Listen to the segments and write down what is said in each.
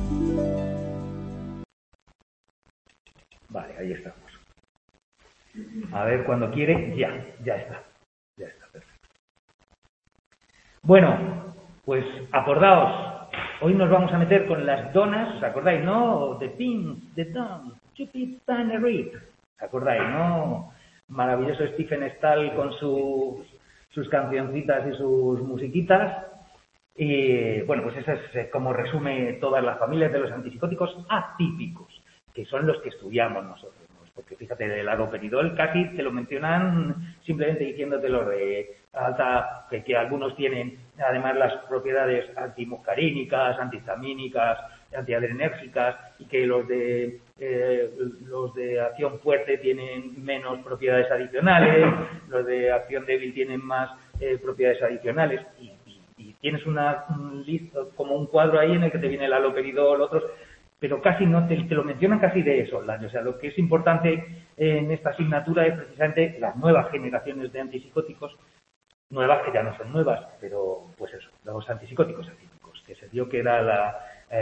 Vale, ahí estamos. A ver, cuando quiere, ya está. Ya está, perfecto. Bueno, pues acordaos, hoy nos vamos a meter con las donas, ¿os acordáis, no? The pins, the donuts, Cupid and a Rip. ¿Os acordáis, no? Maravilloso Stephen Stahl con sus cancioncitas y sus musiquitas. Y bueno, pues eso es como resume todas las familias de los antipsicóticos atípicos, que son los que estudiamos nosotros. Porque fíjate, del haloperidol casi te lo mencionan simplemente diciéndote los de alta, que algunos tienen además las propiedades antimuscarínicas, antihistamínicas, antiadrenérgicas, y que los de acción fuerte tienen menos propiedades adicionales, los de acción débil tienen más propiedades adicionales, y tienes un listo, como un cuadro ahí en el que te viene el haloperidol, otros, pero casi no te lo mencionan casi de soslayo. O sea, lo que es importante en esta asignatura es precisamente las nuevas generaciones de antipsicóticos, nuevas que ya no son nuevas, pero pues eso, los antipsicóticos atípicos, que se dio que era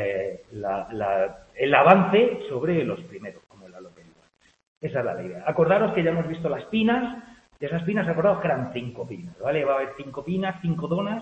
el avance sobre los primeros, como el haloperidol. Esa es la idea. Acordaros que ya hemos visto las pinas, de esas pinas acordaos que eran 5 pinas, ¿vale? Va a haber 5 pinas, 5 donas,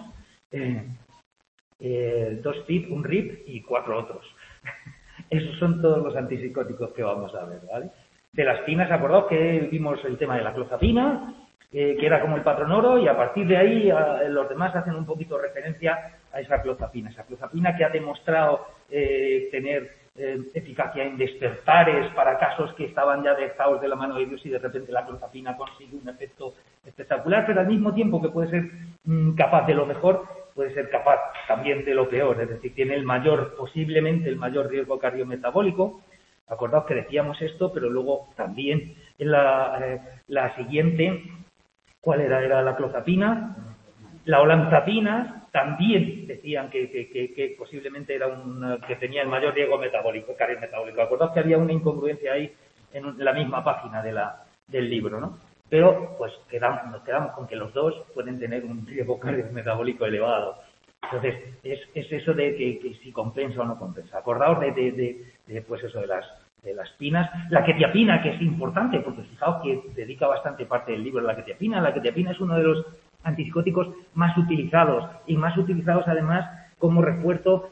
2 PIP, un RIP y 4 otros. Esos son todos los antipsicóticos que vamos a ver, ¿vale? De las pinas, acordaos que vimos el tema de la clozapina, que era como el patrón oro, y a partir de ahí los demás hacen un poquito referencia a esa clozapina que ha demostrado tener eficacia en despertares para casos que estaban ya dejados de la mano de Dios, y de repente la clozapina consigue un efecto espectacular, pero al mismo tiempo que puede ser capaz de lo mejor, puede ser capaz también de lo peor, es decir, tiene posiblemente el mayor riesgo cardiometabólico. Acordaos que decíamos esto, pero luego también en la siguiente, ¿cuál era? Era la clozapina. La olanzapina también decían que posiblemente era que tenía el mayor riesgo cardiometabólico. Acordaos que había una incongruencia ahí en la misma página del libro, ¿no? Pero pues nos quedamos con que los dos pueden tener un riesgo cardiometabólico elevado. Entonces, es eso de que si compensa o no compensa. Acordaos pues eso, de las pinas. La quetiapina, que es importante, porque fijaos que dedica bastante parte del libro a la quetiapina. La quetiapina es uno de los antipsicóticos más utilizados, y más utilizados además como refuerzo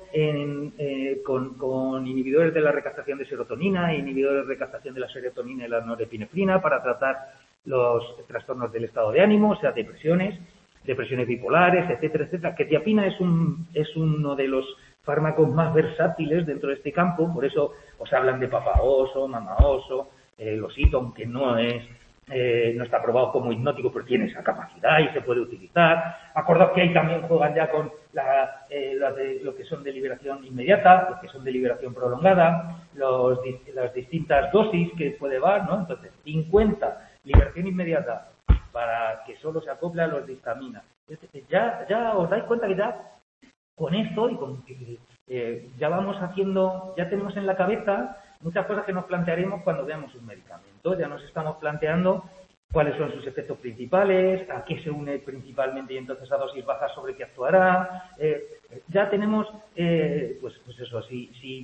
con inhibidores de la recaptación de serotonina, inhibidores de recaptación de la serotonina y la norepinefrina para tratar los trastornos del estado de ánimo, o sea, depresiones bipolares, etcétera, etcétera. Quetiapina es uno de los fármacos más versátiles dentro de este campo, por eso os hablan de papaoso, mamaoso, losito, aunque no está probado como hipnótico, pero tiene esa capacidad y se puede utilizar. Acordaos que ahí también juegan ya con lo que son de liberación inmediata, los que son de liberación prolongada, las distintas dosis que puede dar, ¿no? Entonces, 50 liberación inmediata para que solo se acople a los de histamina. Ya os dais cuenta que ya con esto y con ya vamos haciendo, ya tenemos en la cabeza muchas cosas que nos plantearemos cuando veamos un medicamento. Ya nos estamos planteando cuáles son sus efectos principales, a qué se une principalmente, y entonces a dosis bajas sobre qué actuará. Ya tenemos, pues eso, si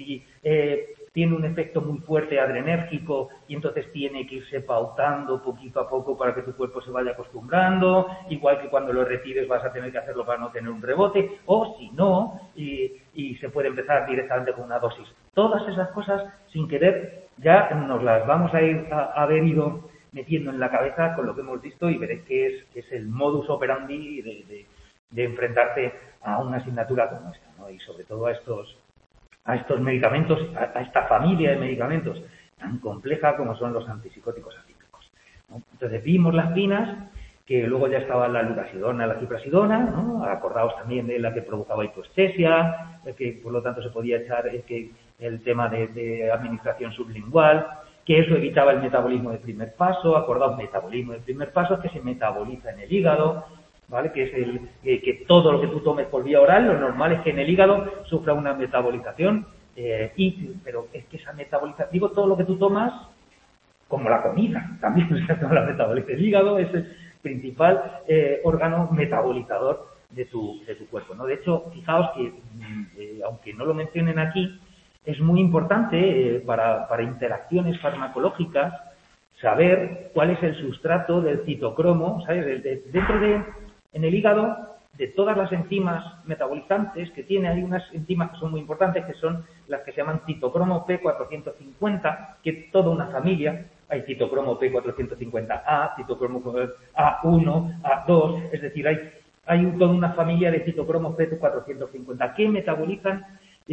tiene un efecto muy fuerte adrenérgico, y entonces tiene que irse pautando poquito a poco para que tu cuerpo se vaya acostumbrando, igual que cuando lo retires vas a tener que hacerlo para no tener un rebote, o si no, y se puede empezar directamente con una dosis. Todas esas cosas, sin querer, ya nos las vamos a ir a haber ido metiendo en la cabeza con lo que hemos visto, y veréis que es el modus operandi de enfrentarse a una asignatura como esta, ¿no? Y sobre todo a estos medicamentos, a esta familia de medicamentos tan compleja como son los antipsicóticos atípicos, ¿no? Entonces vimos las pinas, que luego ya estaba la lurasidona, la ciprasidona, ¿no? Acordaos también de la que provocaba hipoestesia, que por lo tanto se podía echar el tema de administración sublingual, que eso evitaba el metabolismo de primer paso. Acordaos, metabolismo de primer paso, que se metaboliza en el hígado, ¿vale? Que es que todo lo que tú tomes por vía oral, lo normal es que en el hígado sufra una metabolización, pero es que esa metabolización, digo, todo lo que tú tomas, como la comida, también se toma la metabolización. El hígado es el principal órgano metabolizador de tu cuerpo, ¿no? De hecho, fijaos que, aunque no lo mencionen aquí, es muy importante para interacciones farmacológicas saber cuál es el sustrato del citocromo, ¿sabes? En el hígado, de todas las enzimas metabolizantes que tiene, hay unas enzimas que son muy importantes, que son las que se llaman citocromo P450, que es toda una familia. Hay citocromo P450A, citocromo A1, A2, es decir, hay toda una familia de citocromo P450 que metabolizan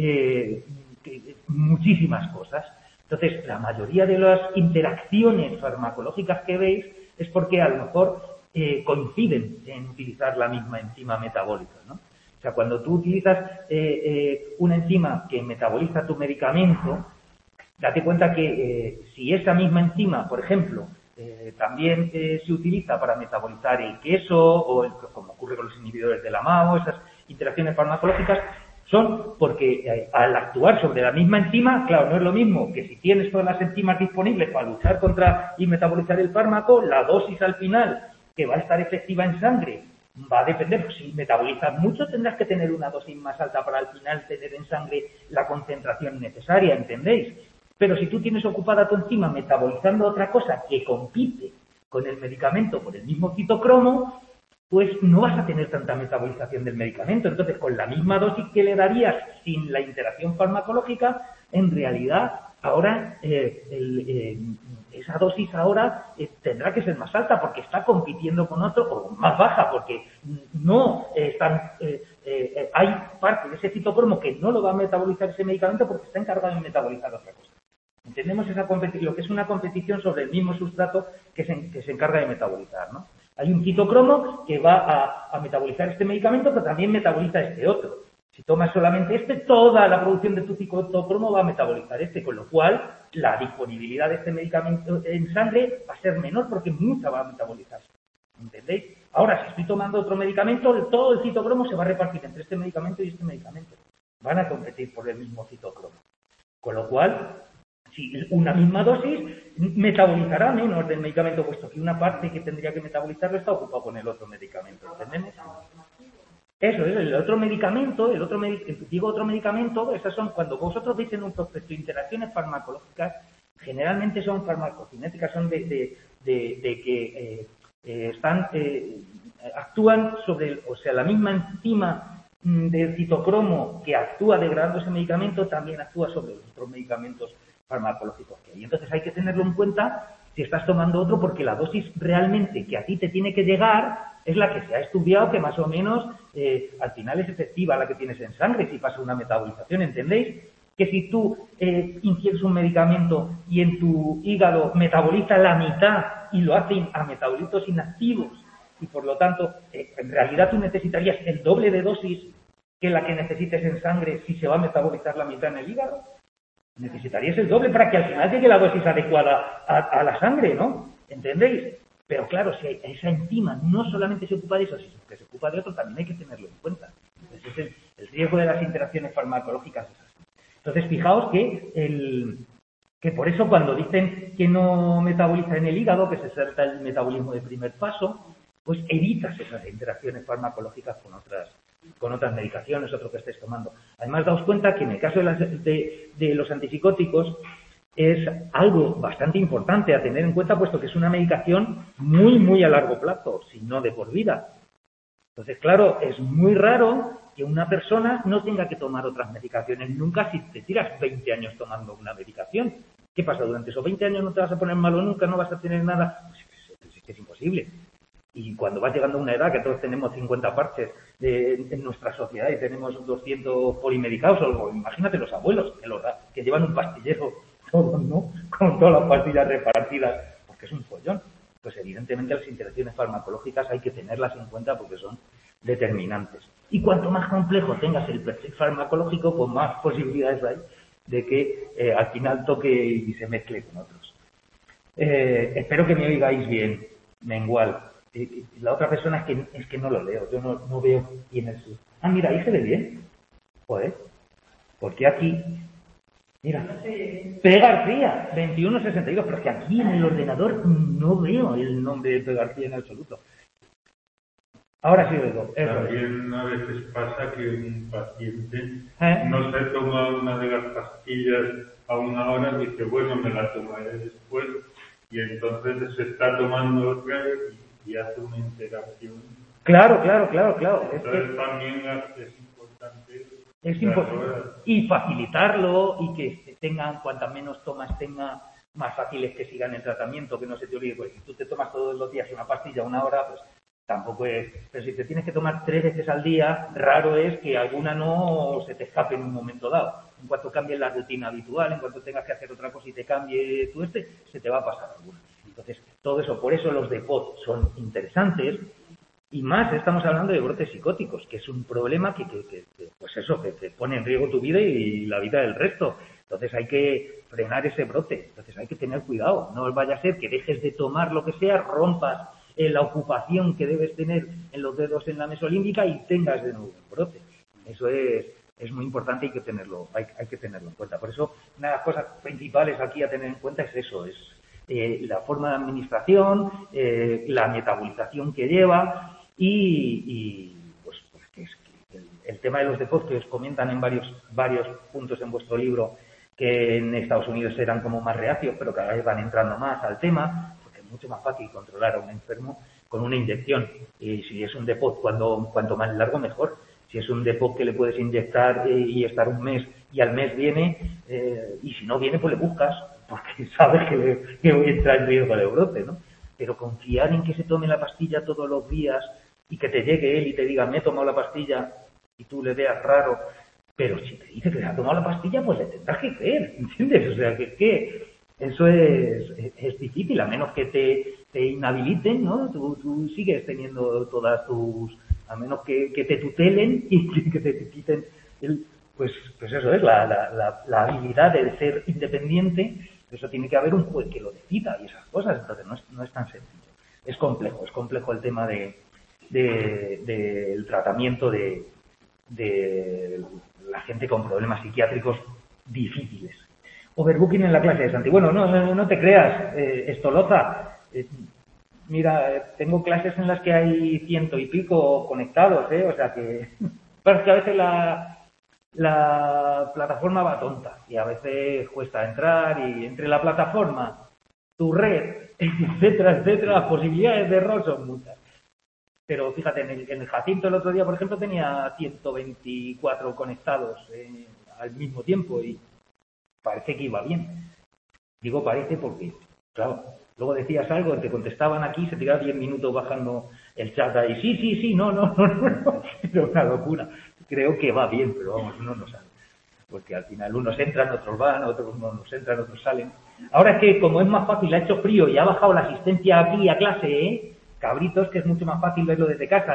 muchísimas cosas. Entonces, la mayoría de las interacciones farmacológicas que veis es porque a lo mejor coinciden en utilizar la misma enzima metabólica, ¿no? O sea, cuando tú utilizas una enzima que metaboliza tu medicamento, date cuenta que si esa misma enzima, por ejemplo, también se utiliza para metabolizar el queso o como ocurre con los inhibidores de la MAO, esas interacciones farmacológicas son porque al actuar sobre la misma enzima, claro, no es lo mismo que si tienes todas las enzimas disponibles para luchar contra y metabolizar el fármaco, la dosis al final que va a estar efectiva en sangre va a depender. Pues si metabolizas mucho tendrás que tener una dosis más alta para al final tener en sangre la concentración necesaria, ¿entendéis? Pero si tú tienes ocupada tu enzima metabolizando otra cosa que compite con el medicamento por el mismo citocromo, pues no vas a tener tanta metabolización del medicamento. Entonces, con la misma dosis que le darías sin la interacción farmacológica, en realidad ahora esa dosis ahora tendrá que ser más alta porque está compitiendo con otro, o más baja porque no están... hay parte de ese citocromo que no lo va a metabolizar ese medicamento porque está encargado de metabolizar otra cosa. Entendemos lo que es una competición sobre el mismo sustrato que se encarga de metabolizar, ¿no? Hay un citocromo que va a metabolizar este medicamento, pero también metaboliza este otro. Si tomas solamente este, toda la producción de tu citocromo va a metabolizar este, con lo cual la disponibilidad de este medicamento en sangre va a ser menor porque mucha va a metabolizarse. ¿Entendéis? Ahora, si estoy tomando otro medicamento, todo el citocromo se va a repartir entre este medicamento y este medicamento. Van a competir por el mismo citocromo. Con lo cual, si una misma dosis metabolizará menos del medicamento, puesto que una parte que tendría que metabolizarlo está ocupada con el otro medicamento. ¿Entendemos? Eso es, el otro medicamento, digo otro medicamento, esas son, cuando vosotros veis en un prospecto interacciones farmacológicas, generalmente son farmacocinéticas, son de que actúan sobre, o sea, la misma enzima del citocromo que actúa degradando ese medicamento también actúa sobre los otros medicamentos farmacológicos que hay. Entonces hay que tenerlo en cuenta si estás tomando otro, porque la dosis realmente que a ti te tiene que llegar es la que se ha estudiado, que más o menos al final es efectiva la que tienes en sangre si pasa una metabolización, ¿entendéis? Que si tú ingieres un medicamento y en tu hígado metaboliza la mitad y lo hace a metabolitos inactivos y por lo tanto en realidad tú necesitarías el doble de dosis que la que necesites en sangre si se va a metabolizar la mitad en el hígado. Necesitarías el doble para que al final llegue la dosis adecuada a la sangre, ¿no? ¿Entendéis? Pero claro, si esa enzima no solamente se ocupa de eso, sino que se ocupa de otro, también hay que tenerlo en cuenta. Entonces, el riesgo de las interacciones farmacológicas es así. Entonces, fijaos que por eso cuando dicen que no metaboliza en el hígado, que se salta el metabolismo de primer paso, pues evitas esas interacciones farmacológicas con otras medicaciones, otro que estés tomando. Además, daos cuenta que en el caso de los antipsicóticos es algo bastante importante a tener en cuenta, puesto que es una medicación muy, muy a largo plazo, si no de por vida. Entonces, claro, es muy raro que una persona no tenga que tomar otras medicaciones nunca si te tiras 20 años tomando una medicación. ¿Qué pasa? Durante esos 20 años no te vas a poner malo nunca, no vas a tener nada. Pues es que es imposible. Y cuando vas llegando a una edad que todos tenemos 50 parches en nuestra sociedad y tenemos 200 polimedicados, o imagínate los abuelos que llevan un pastillero todo, ¿no? Con todas las pastillas repartidas, porque es un follón. Pues evidentemente las interacciones farmacológicas hay que tenerlas en cuenta porque son determinantes. Y cuanto más complejo tengas el perfil farmacológico, pues más posibilidades hay de que al final toque y se mezcle con otros. Espero que me oigáis bien, Mengual. La otra persona es que no lo leo, yo no veo quién es. Ah, mira, ahí se ve bien. Joder, ¿por qué aquí? Mira, P. García, 2162, pero es que aquí en el ordenador no veo el nombre de P. García en absoluto. Ahora sí lo digo. También a veces pasa que un paciente ¿Eh? no se toma una de las pastillas a una hora y dice, bueno, me la tomaré después, y entonces se está tomando otra y hace una interacción. Claro. Entonces también es importante. Es importante. Y facilitarlo y que tengan, cuantas menos tomas tenga, más fácil es que sigan el tratamiento, que no se te olvide. Pues si tú te tomas todos los días una pastilla, una hora, pues tampoco es. Pero si te tienes que tomar 3 veces al día, raro es que alguna no se te escape en un momento dado. En cuanto cambie la rutina habitual, en cuanto tengas que hacer otra cosa y te cambie tú se te va a pasar alguna. Entonces, todo eso, por eso los DPOT son interesantes. Y más estamos hablando de brotes psicóticos, que es un problema que pone en riesgo tu vida y la vida del resto. Entonces hay que frenar ese brote, entonces hay que tener cuidado. No vaya a ser que dejes de tomar lo que sea, rompas la ocupación que debes tener en los dedos en la mesolímbica y tengas de nuevo un brote. Eso es muy importante y hay que tenerlo en cuenta. Por eso, una de las cosas principales aquí a tener en cuenta es eso, es la forma de administración, la metabolización que lleva y pues que es el tema de los DPOT que os comentan en varios puntos en vuestro libro, que en Estados Unidos eran como más reacios, pero cada vez van entrando más al tema, porque es mucho más fácil controlar a un enfermo con una inyección. Y si es un DPOT, cuanto más largo, mejor. Si es un DPOT que le puedes inyectar y estar un mes y al mes viene, y si no viene, pues le buscas, porque sabes que entra en riesgo de brote, ¿no? Pero confiar en que se tome la pastilla todos los días y que te llegue él y te diga, me he tomado la pastilla, y tú le veas raro, pero si te dice que se ha tomado la pastilla, pues le tendrás que creer, ¿entiendes? O sea, que eso es difícil, a menos que te inhabiliten, ¿no? Tú sigues teniendo todas tus... a menos que te tutelen y que te quiten pues eso es, la habilidad de ser independiente. Eso tiene que haber un juez que lo decida y esas cosas, entonces no es tan sencillo. Es complejo el tema del tratamiento de la gente con problemas psiquiátricos difíciles. Overbooking en la clase de Santi. Bueno, no te creas, Estoloza. Mira, tengo clases en las que hay 100 y pico conectados, o sea que... Pero es que a veces la plataforma va tonta y a veces cuesta entrar y entre la plataforma, tu red, etcétera, las posibilidades de error son muchas. Pero fíjate, en el Jacinto el otro día, por ejemplo, tenía 124 conectados al mismo tiempo y parece que iba bien. Digo parece porque, claro, luego decías algo, te contestaban aquí, se tiraba 10 minutos bajando el chat ahí, sí, no, era una locura. Creo que va bien, pero vamos, uno no sabe. Porque al final unos entran, otros van, otros nos entran, otros salen. Ahora es que como es más fácil, ha hecho frío y ha bajado la asistencia aquí a clase, cabritos, que es mucho más fácil verlo desde casa,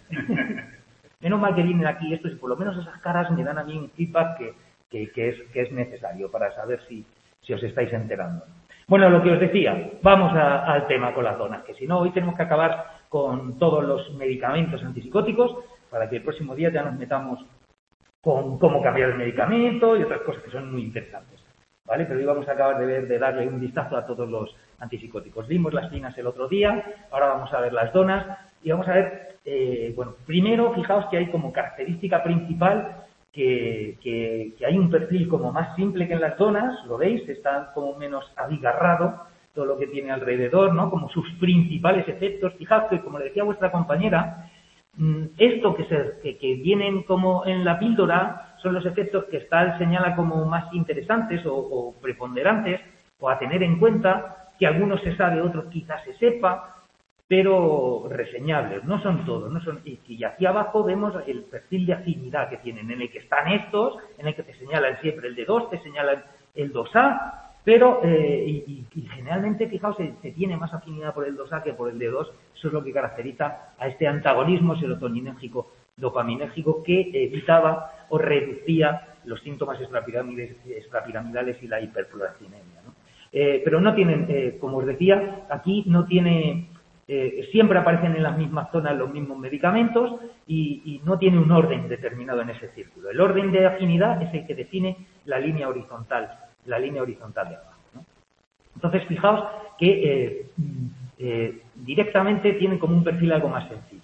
Menos mal que vienen aquí estos y por lo menos esas caras me dan a mí un feedback que es necesario para saber si os estáis enterando. Bueno, lo que os decía, vamos al tema con las donas, que si no, hoy tenemos que acabar con todos los medicamentos antipsicóticos para que el próximo día ya nos metamos con cómo cambiar el medicamento y otras cosas que son muy interesantes, ¿vale? Pero hoy vamos a acabar de darle un vistazo a todos los antipsicóticos. Vimos las finas el otro día, ahora vamos a ver las donas y vamos a ver, primero, fijaos que hay como característica principal que hay un perfil como más simple que en las donas, ¿lo veis? Está como menos abigarrado todo lo que tiene alrededor, ¿no? Como sus principales efectos. Fijaos que, como le decía vuestra compañera, esto que vienen como en la píldora son los efectos que Stahl señala como más interesantes o preponderantes o a tener en cuenta, que algunos se sabe, otros quizás se sepa, pero reseñables, no son todos, y aquí abajo vemos el perfil de afinidad que tienen, en el que están estos, en el que te señalan siempre el D2, te señalan el 2A, pero y generalmente, fijaos, se tiene más afinidad por el 2A que por el D2, eso es lo que caracteriza a este antagonismo serotoninérgico dopaminérgico que evitaba o reducía los síntomas extrapiramidales y la hiperprolactinemia, ¿no? Pero no tienen, como os decía, aquí no tiene... siempre aparecen en las mismas zonas los mismos medicamentos y no tiene un orden determinado en ese círculo. El orden de afinidad es el que define la línea horizontal de abajo, ¿no? Entonces, fijaos que directamente tienen como un perfil algo más sencillo.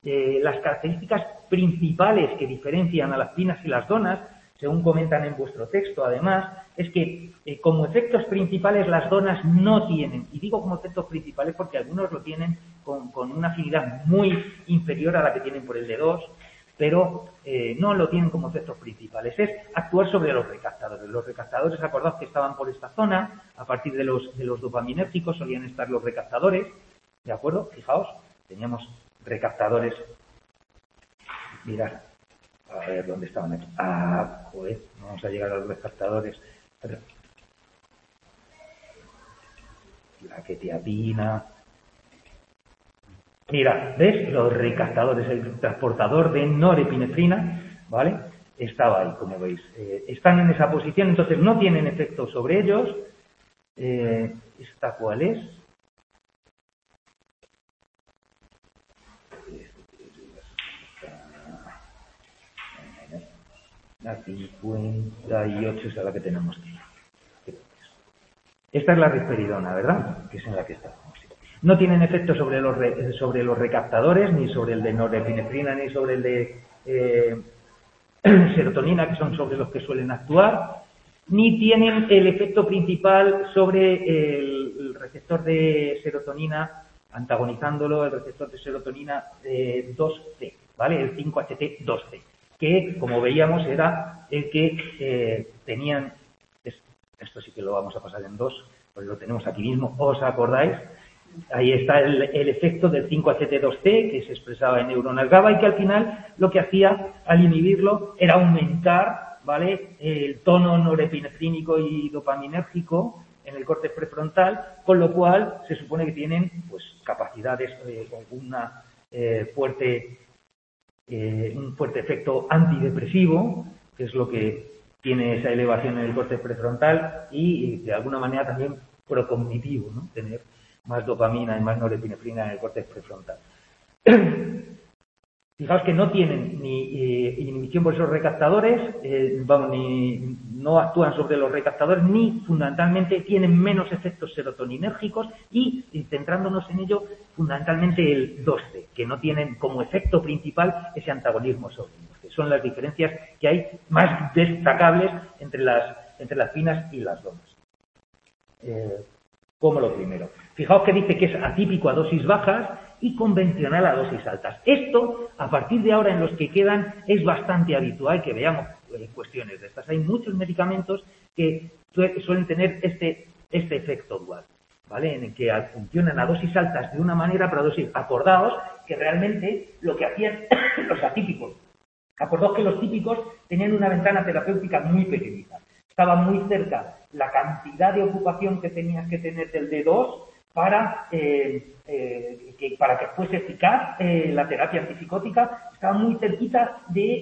las características principales que diferencian a las pinas y las donas, según comentan en vuestro texto, además, es que como efectos principales las donas no tienen, y digo como efectos principales porque algunos lo tienen con una afinidad muy inferior a la que tienen por el D2, pero no lo tienen como efectos principales, es actuar sobre los recaptadores. Los recaptadores, acordaos que estaban por esta zona, a partir de los dopaminérgicos solían estar los recaptadores, ¿de acuerdo? Fijaos, teníamos recaptadores, mirad, a ver dónde estaban aquí. Ah, joder, vamos a llegar a los recaptadores. La quetiapina. Mira, ¿ves? Los recaptadores, el transportador de norepinefrina, ¿vale? Estaba ahí, como veis. Están en esa posición, entonces no tienen efecto sobre ellos. ¿Esta cuál es? La 58 es la que tenemos aquí. Esta es la risperidona, ¿verdad? Que es en la que estamos. No tienen efecto sobre los recaptadores, ni sobre el de norepinefrina, ni sobre el de serotonina, que son sobre los que suelen actuar, ni tienen el efecto principal sobre el receptor de serotonina, antagonizándolo, el receptor de serotonina 2C, ¿vale? El 5-HT2C, que, como veíamos, era el que tenían, esto sí que lo vamos a pasar en 2, pues lo tenemos aquí mismo, ¿os acordáis? Ahí está el efecto del 5-HT2C, que se expresaba en neuronas GABA y que al final lo que hacía al inhibirlo era aumentar, ¿vale?, el tono norepinefrínico y dopaminérgico en el córtex prefrontal, con lo cual se supone que tienen pues capacidades con un fuerte efecto antidepresivo, que es lo que tiene esa elevación en el córtex prefrontal, y de alguna manera también procognitivo, ¿no?, tener más dopamina y más norepinefrina en el córtex prefrontal. Fijaos que no tienen ni inhibición por esos recaptadores, no actúan sobre los recaptadores, ni fundamentalmente tienen menos efectos serotoninérgicos y centrándonos en ello, fundamentalmente el 2C, que no tienen como efecto principal ese antagonismo sobre ellos, que son las diferencias que hay más destacables entre las pinas y las donas. Como lo primero. Fijaos que dice que es atípico a dosis bajas y convencional a dosis altas. Esto, a partir de ahora en los que quedan, es bastante habitual que veamos cuestiones de estas. Hay muchos medicamentos que suelen tener este efecto dual, ¿vale?, en el que funcionan a dosis altas de una manera, pero a dosis. Acordaos que realmente lo que hacían los atípicos. Acordaos que los típicos tenían una ventana terapéutica muy pequeñita. Estaba muy cerca la cantidad de ocupación que tenías que tener del D2 para que fuese eficaz la terapia antipsicótica, estaba muy cerquita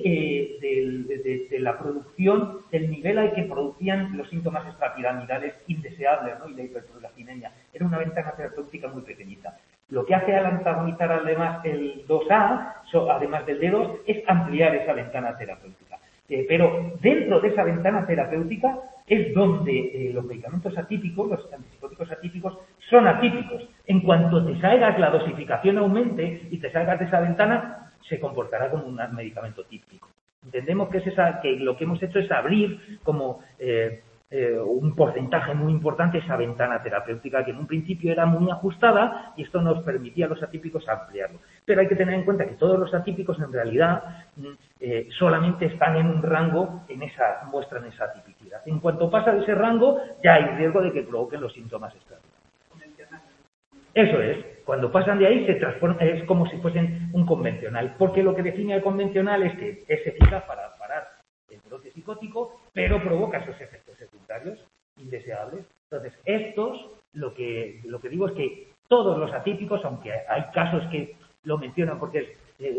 de la producción, del nivel al que producían los síntomas extrapiramidales indeseables, ¿no?, y la hiperprolactinemia. Era una ventana terapéutica muy pequeñita. Lo que hace al antagonizar además el 2A, además del D2, es ampliar esa ventana terapéutica. Pero dentro de esa ventana terapéutica es donde los medicamentos atípicos, los antipsicóticos atípicos, son atípicos. En cuanto te salgas, la dosificación aumente y te salgas de esa ventana, se comportará como un medicamento típico. Entendemos que que lo que hemos hecho es abrir como un porcentaje muy importante esa ventana terapéutica, que en un principio era muy ajustada y esto nos permitía a los atípicos ampliarlo. Pero hay que tener en cuenta que todos los atípicos en realidad solamente están en un rango, muestran esa atipicidad. En cuanto pasa de ese rango, ya hay riesgo de que provoquen los síntomas extraordinarios. Eso es, cuando pasan de ahí se transforma, es como si fuesen un convencional, porque lo que define el convencional es que es eficaz para parar el brote psicótico, pero provoca esos efectos secundarios indeseables. Entonces, lo que digo es que todos los atípicos, aunque hay casos que lo mencionan porque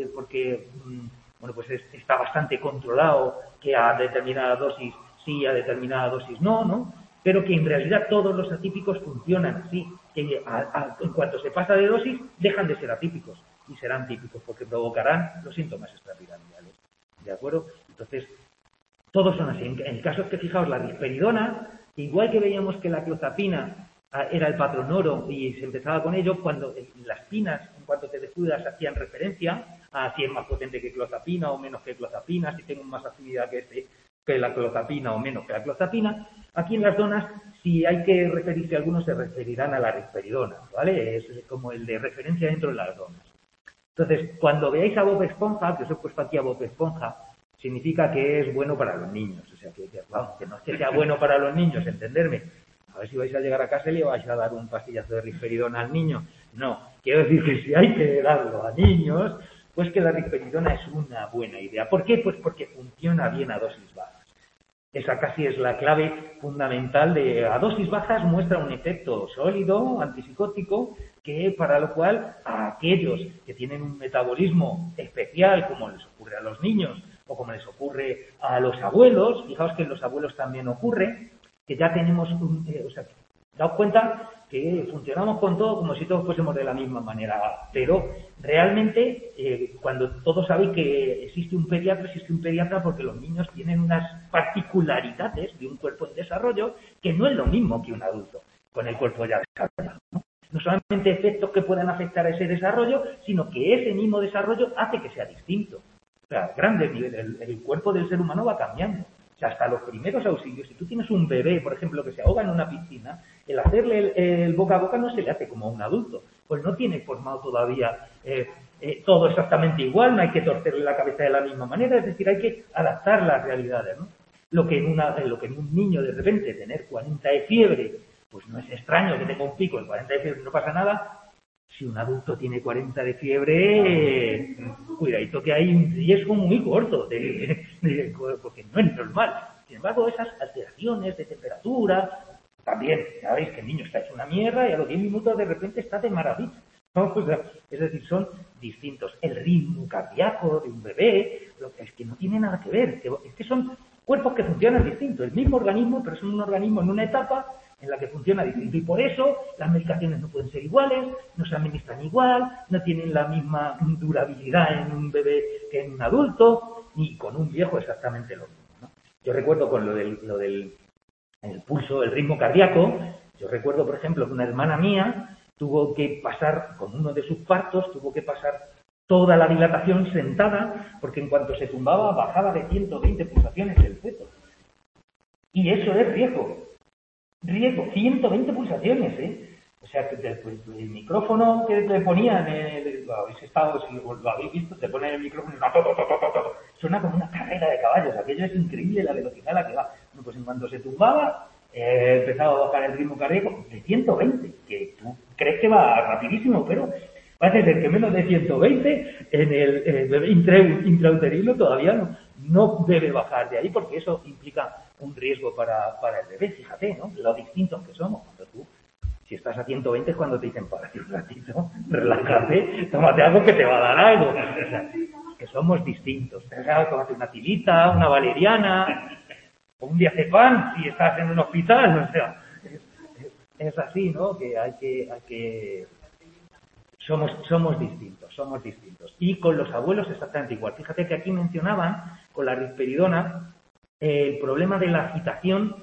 está bastante controlado, que a determinada dosis sí, a determinada dosis no, pero que en realidad todos los atípicos funcionan así, que en cuanto se pasa de dosis dejan de ser atípicos y serán típicos porque provocarán los síntomas extrapiramidales, ¿de acuerdo? Entonces, todos son así. En el caso es que, fijaos, la risperidona, igual que veíamos que la clozapina era el patronoro y se empezaba con ello, cuando las pinas, en cuanto te descuidas, hacían referencia si es más potente que clozapina o menos que clozapina, si tengo más afinidad que la clozapina o menos que la clozapina. Aquí en las donas, si hay que referirse a algunos, se referirán a la risperidona, ¿vale? Es como el de referencia dentro de las donas. Entonces, cuando veáis a Bob Esponja, que os he puesto aquí a Bob Esponja, significa que es bueno para los niños. O sea, vamos, que no es que sea bueno para los niños, entenderme. A ver si vais a llegar a casa y le vais a dar un pastillazo de risperidona al niño. No, quiero decir que si hay que darlo a niños, pues que la risperidona es una buena idea. ¿Por qué? Pues porque funciona bien a dosis bajas. Esa casi es la clave fundamental a dosis bajas muestra un efecto sólido, antipsicótico, que para lo cual a aquellos que tienen un metabolismo especial, como les ocurre a los niños o como les ocurre a los abuelos, fijaos que en los abuelos también ocurre, que ya tenemos daos cuenta que funcionamos con todo como si todos fuésemos de la misma manera, pero realmente cuando todos sabéis que existe un pediatra porque los niños tienen unas particularidades de un cuerpo en desarrollo que no es lo mismo que un adulto con el cuerpo ya desarrollado, ¿no? No solamente efectos que puedan afectar a ese desarrollo, sino que ese mismo desarrollo hace que sea distinto. O sea, a grandes niveles, el cuerpo del ser humano va cambiando. O sea, hasta los primeros auxilios, si tú tienes un bebé, por ejemplo, que se ahoga en una piscina, el hacerle el boca a boca no se le hace como a un adulto, pues no tiene formado todavía todo exactamente igual, no hay que torcerle la cabeza de la misma manera, es decir, hay que adaptar las realidades, ¿no? Lo que en un niño de repente tener 40 de fiebre, pues no es extraño que tenga un pico en 40 de fiebre y no pasa nada. Si un adulto tiene 40 de fiebre, cuidadito que hay un riesgo muy gordo porque no es normal. Sin embargo, esas alteraciones de temperatura, también, sabéis que el niño está hecho una mierda y a los 10 minutos de repente está de maravilla, ¿no? O sea, es decir, son distintos. El ritmo cardíaco de un bebé, es que no tiene nada que ver. Es que son cuerpos que funcionan distintos. El mismo organismo, pero son un organismo en una etapa en la que funciona distinto. Y por eso las medicaciones no pueden ser iguales, no se administran igual, no tienen la misma durabilidad en un bebé que en un adulto, ni con un viejo exactamente lo mismo, ¿no? Yo recuerdo con lo del el pulso, el ritmo cardíaco, yo recuerdo, por ejemplo, que una hermana mía tuvo que pasar, con uno de sus partos, tuvo que pasar toda la dilatación sentada, porque en cuanto se tumbaba bajaba de 120 pulsaciones el feto. Y eso es riesgo, 120 pulsaciones, ¿eh? O sea, que el micrófono que te ponían, lo habéis visto, te ponen el micrófono y suena como una carrera de caballos, aquello es increíble la velocidad a la que va. Bueno, pues en cuanto se tumbaba, empezaba a bajar el ritmo cardíaco de 120, que tú crees que va rapidísimo, pero parece ser que menos de 120 en el bebé intrauterino todavía no debe bajar de ahí, porque eso implica un riesgo para el bebé. Fíjate, ¿no? Lo distintos que somos. Cuando tú, si estás a 120 es cuando te dicen, párate un ratito, relájate, tómate algo que te va a dar algo. O sea, que somos distintos. Tómate una tilita, una valeriana, o un diazepam si estás en un hospital. O sea, es así, ¿no? Que hay que somos distintos. Y con los abuelos exactamente igual. Fíjate que aquí mencionaban, con la risperidona, el problema de la agitación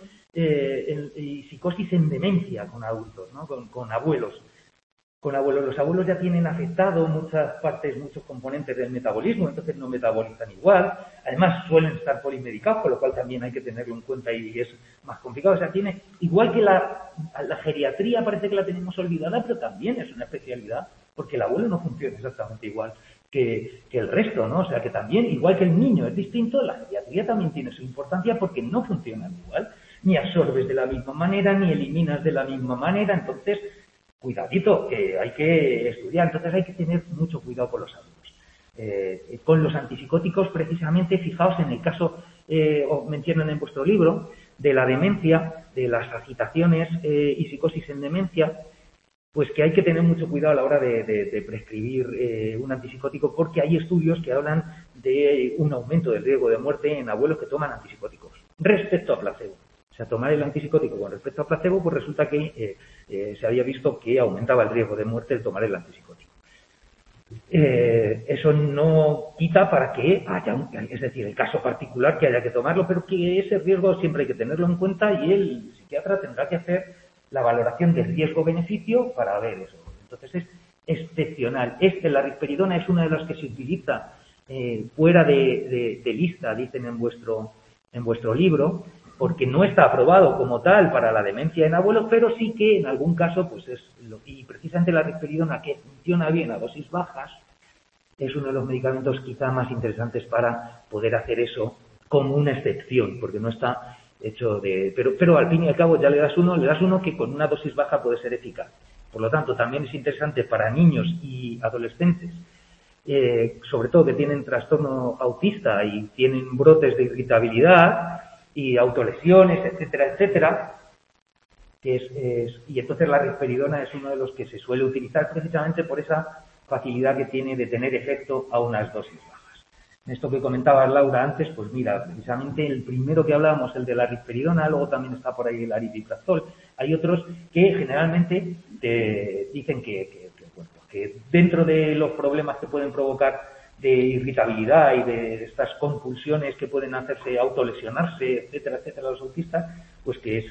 y psicosis en demencia con adultos, ¿no? Con abuelos. Los abuelos ya tienen afectado muchas partes, muchos componentes del metabolismo, entonces no metabolizan igual. Además, suelen estar polimedicados, con lo cual también hay que tenerlo en cuenta y es más complicado. O sea, tiene, igual que la geriatría parece que la tenemos olvidada, pero también es una especialidad, porque el abuelo no funciona exactamente igual que el resto, ¿no? O sea, que también, igual que el niño es distinto, la geriatría también tiene su importancia porque no funcionan igual. Ni absorbes de la misma manera, ni eliminas de la misma manera, entonces cuidadito, que hay que estudiar, entonces hay que tener mucho cuidado con los adultos. Con los antipsicóticos, precisamente, fijaos en el caso, os mencionan en vuestro libro, de la demencia, de las agitaciones y psicosis en demencia, pues que hay que tener mucho cuidado a la hora de prescribir un antipsicótico, porque hay estudios que hablan de un aumento del riesgo de muerte en abuelos que toman antipsicóticos respecto a placebo. O sea, tomar el antipsicótico con respecto a placebo, pues resulta que se había visto que aumentaba el riesgo de muerte el tomar el antipsicótico. Eso no quita para que haya, es decir, el caso particular que haya que tomarlo, pero que ese riesgo siempre hay que tenerlo en cuenta y el psiquiatra tendrá que hacer la valoración del riesgo-beneficio para ver eso. Entonces excepcional. La risperidona es una de las que se utiliza fuera de lista, dicen en vuestro libro, porque no está aprobado como tal para la demencia en abuelos, pero sí que en algún caso, pues y precisamente la risperidona, que funciona bien a dosis bajas, es uno de los medicamentos quizá más interesantes para poder hacer eso como una excepción, porque no está hecho de... Pero al fin y al cabo ya le das uno que con una dosis baja puede ser eficaz. Por lo tanto, también es interesante para niños y adolescentes, sobre todo que tienen trastorno autista y tienen brotes de irritabilidad y autolesiones, etcétera, etcétera. Y entonces la risperidona es uno de los que se suele utilizar precisamente por esa facilidad que tiene de tener efecto a unas dosis bajas. En esto que comentabas, Laura, antes, pues mira, precisamente el primero que hablábamos, el de la risperidona, luego también está por ahí el aripiprazol. Hay otros que generalmente te dicen que dentro de los problemas que pueden provocar de irritabilidad y de estas compulsiones que pueden hacerse autolesionarse, etcétera, etcétera, los autistas, pues que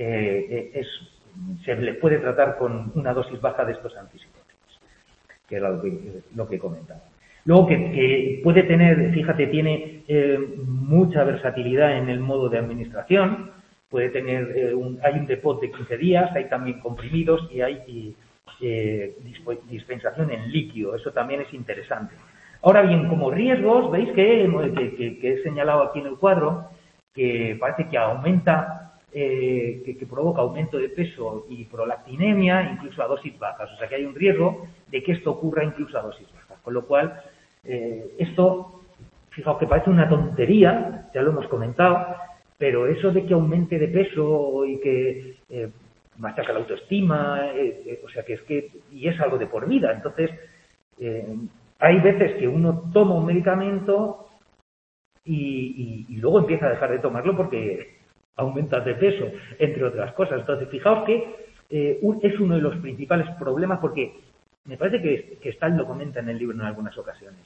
se les puede tratar con una dosis baja de estos antipsicóticos, que era lo que comentaba. Luego que puede tener, fíjate, tiene mucha versatilidad en el modo de administración, puede tener, hay un depot de 15 días, hay también comprimidos y hay dispensación en líquido, eso también es interesante. Ahora bien, como riesgos, veis que he señalado aquí en el cuadro, que parece que aumenta, que provoca aumento de peso y prolactinemia, incluso a dosis bajas. O sea que hay un riesgo de que esto ocurra incluso a dosis bajas. Con lo cual, esto, fijaos que parece una tontería, ya lo hemos comentado, pero eso de que aumente de peso y que machaca la autoestima, o sea que y es algo de por vida. Entonces, hay veces que uno toma un medicamento y luego empieza a dejar de tomarlo porque aumenta de peso, entre otras cosas. Entonces, fijaos que es uno de los principales problemas, porque me parece que Stahl lo comenta en el libro en algunas ocasiones.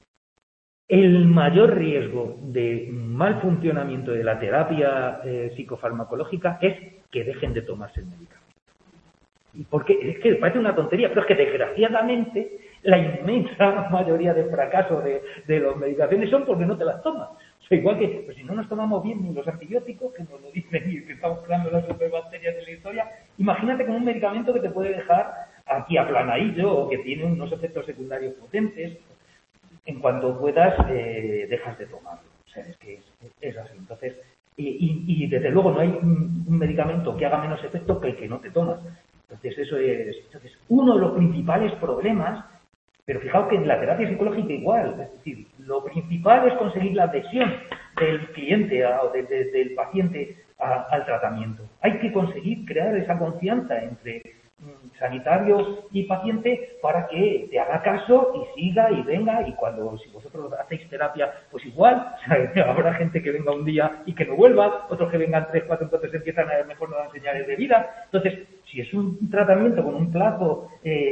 El mayor riesgo de mal funcionamiento de la terapia psicofarmacológica es que dejen de tomarse el medicamento. Y porque es que parece una tontería, pero es que desgraciadamente la inmensa mayoría de fracasos de las medicaciones son porque no te las tomas. O sea, igual que pues si no nos tomamos bien ni los antibióticos, que nos lo dicen y que estamos creando las superbacterias de la historia, imagínate con un medicamento que te puede dejar aquí aplanadillo o que tiene unos efectos secundarios potentes. En cuanto puedas, dejas de tomarlo. O sea, es que es así. Entonces, y desde luego no hay un medicamento que haga menos efecto que el que no te tomas. Entonces, eso es uno de los principales problemas, pero fijaos que en la terapia psicológica igual. Es decir, lo principal es conseguir la adhesión del cliente o del paciente al tratamiento. Hay que conseguir crear esa confianza entre sanitario y paciente para que te haga caso y siga y venga, y si vosotros hacéis terapia, pues igual, o sea, habrá gente que venga un día y que no vuelva, otros que vengan 3, 4, entonces empiezan a mejor no dan señales de vida. Entonces, si es un tratamiento con un plazo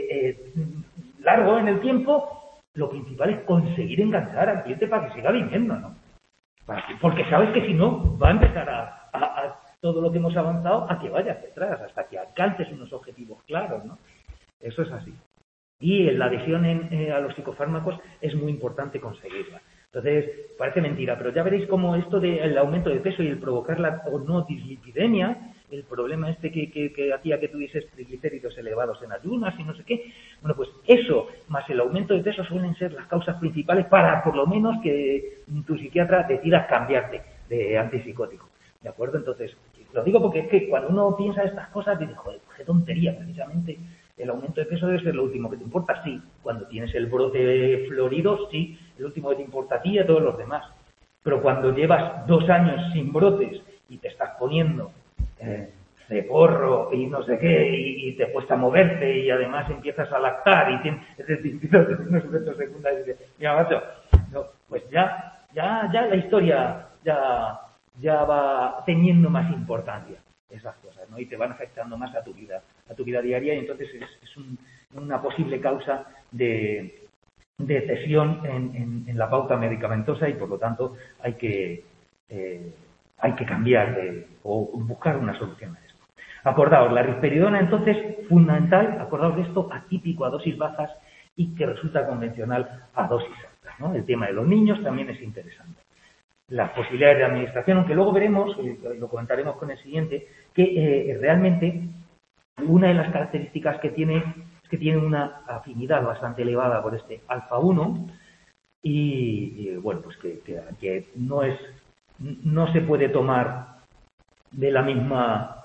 largo en el tiempo, lo principal es conseguir enganchar al cliente para que siga viniendo, ¿no? Porque sabes que si no, va a empezar a todo lo que hemos avanzado a que vaya hacia atrás, hasta que alcances unos objetivos claros, ¿no? Eso es así. Y la adhesión a los psicofármacos es muy importante conseguirla. Entonces, parece mentira, pero ya veréis cómo esto del aumento de peso y el provocar la o no dislipidemia, el problema que hacía que tuvieses triglicéridos elevados en ayunas y no sé qué, bueno, pues eso, más el aumento de peso suelen ser las causas principales para, por lo menos, que tu psiquiatra decida cambiarte de antipsicótico. ¿De acuerdo? Entonces, lo digo porque es que cuando uno piensa estas cosas, dice, joder, qué tontería, precisamente el aumento de peso debe ser lo último que te importa, sí. Cuando tienes el brote florido, sí, el último que te importa a ti y a todos los demás. Pero cuando llevas 2 años sin brotes y te estás poniendo de porro y no sé qué, y te cuesta moverte y además empiezas a lactar y tienes unos efectos secundarios y dices, mira, macho, no, pues ya la historia ya va teniendo más importancia esas cosas, ¿no? Y te van afectando más a tu vida diaria, y entonces es una posible causa de cesión en la pauta medicamentosa, y por lo tanto hay que cambiar o buscar una solución a esto. Acordaos, la risperidona entonces, fundamental, acordaos de esto, atípico a dosis bajas y que resulta convencional a dosis altas, ¿no? El tema de los niños también es interesante. Las posibilidades de administración, aunque luego veremos, lo comentaremos con el siguiente, que realmente una de las características que tiene es que tiene una afinidad bastante elevada por este alfa-1 y bueno, pues que no se puede tomar de la misma,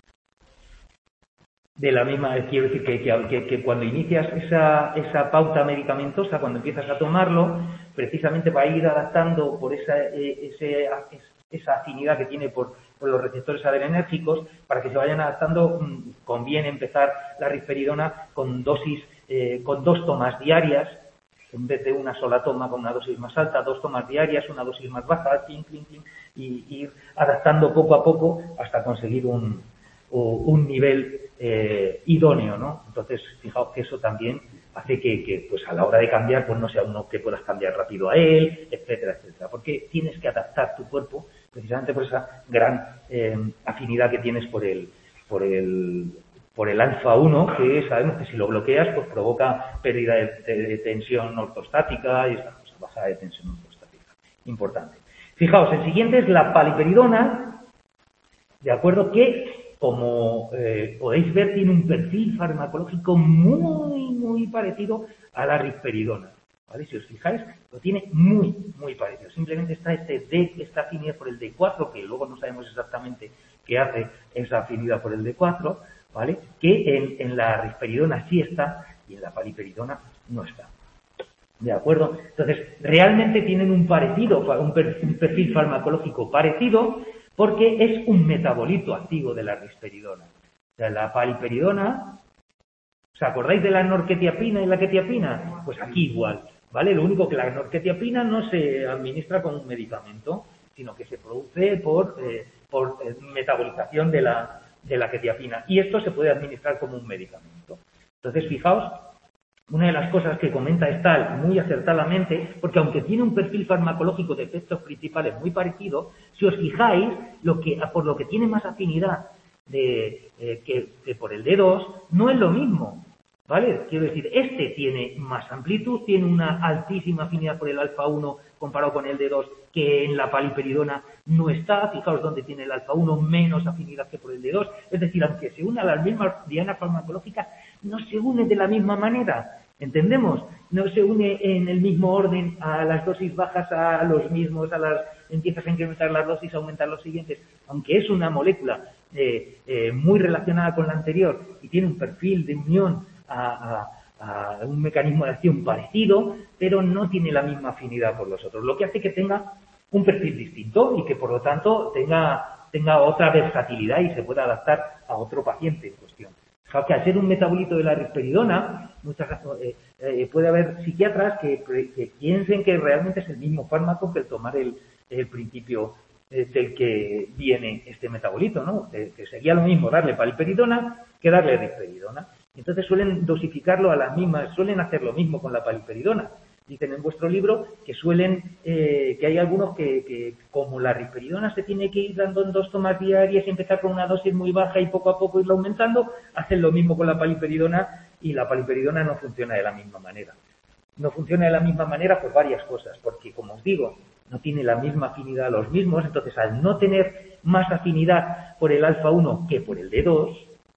quiero decir que cuando inicias esa pauta medicamentosa, cuando empiezas a tomarlo, precisamente va a ir adaptando por esa afinidad que tiene por los receptores adrenérgicos, para que se vayan adaptando, conviene empezar la risperidona con dosis, con 2 tomas diarias, en vez de una sola toma con una dosis más alta, 2 tomas diarias, una dosis más baja, y ir adaptando poco a poco hasta conseguir un nivel idóneo, ¿no? Entonces, fijaos que eso también hace que pues a la hora de cambiar, pues no sea uno que puedas cambiar rápido a él, etcétera, etcétera, porque tienes que adaptar tu cuerpo precisamente por esa gran afinidad que tienes por el alfa-1, que sabemos que si lo bloqueas, pues provoca pérdida de tensión ortostática y esta cosa, baja de tensión ortostática. Importante. Fijaos, el siguiente es la paliperidona, de acuerdo, que como podéis ver, tiene un perfil farmacológico muy parecido a la risperidona, ¿vale? Si os fijáis, lo tiene muy parecido. Simplemente está esta afinidad por el D4, que luego no sabemos exactamente qué hace esa afinidad por el D4, ¿vale? Que en la risperidona sí está y en la paliperidona no está. ¿De acuerdo? Entonces, realmente tienen un perfil farmacológico parecido, porque es un metabolito activo de la risperidona. O sea, la paliperidona, ¿os acordáis de la norquetiapina y la quetiapina? Pues aquí igual, ¿vale? Lo único que la norquetiapina no se administra como un medicamento, sino que se produce por metabolización de la quetiapina. Y esto se puede administrar como un medicamento. Entonces, fijaos, una de las cosas que comenta Stahl muy acertadamente, porque aunque tiene un perfil farmacológico de efectos principales muy parecido, si os fijáis, por lo que tiene más afinidad que por el D2, no es lo mismo, ¿vale? Quiero decir, este tiene más amplitud, tiene una altísima afinidad por el alfa-1 comparado con el D2, que en la paliperidona no está. Fijaos dónde tiene el alfa-1 menos afinidad que por el D2. Es decir, aunque se une a las mismas dianas farmacológicas, no se une de la misma manera. ¿Entendemos? No se une en el mismo orden a las dosis bajas, a los mismos, empiezas a incrementar las dosis, a aumentar los siguientes. Aunque es una molécula muy relacionada con la anterior y tiene un perfil de unión a un mecanismo de acción parecido, pero no tiene la misma afinidad por los otros, lo que hace que tenga un perfil distinto y que por lo tanto tenga otra versatilidad y se pueda adaptar a otro paciente en cuestión. Fijaos que al ser un metabolito de la risperidona, puede haber psiquiatras que piensen que realmente es el mismo fármaco que el tomar el principio del que viene este metabolito, ¿no? Que sería lo mismo darle paliperidona que darle risperidona. Entonces suelen dosificarlo a las mismas, suelen hacer lo mismo con la paliperidona. Dicen en vuestro libro que hay algunos que como la risperidona se tiene que ir dando en 2 tomas diarias y empezar con una dosis muy baja y poco a poco irla aumentando, hacen lo mismo con la paliperidona y la paliperidona no funciona de la misma manera. No funciona de la misma manera por varias cosas, porque como os digo, no tiene la misma afinidad a los mismos, entonces al no tener más afinidad por el alfa-1 que por el D2,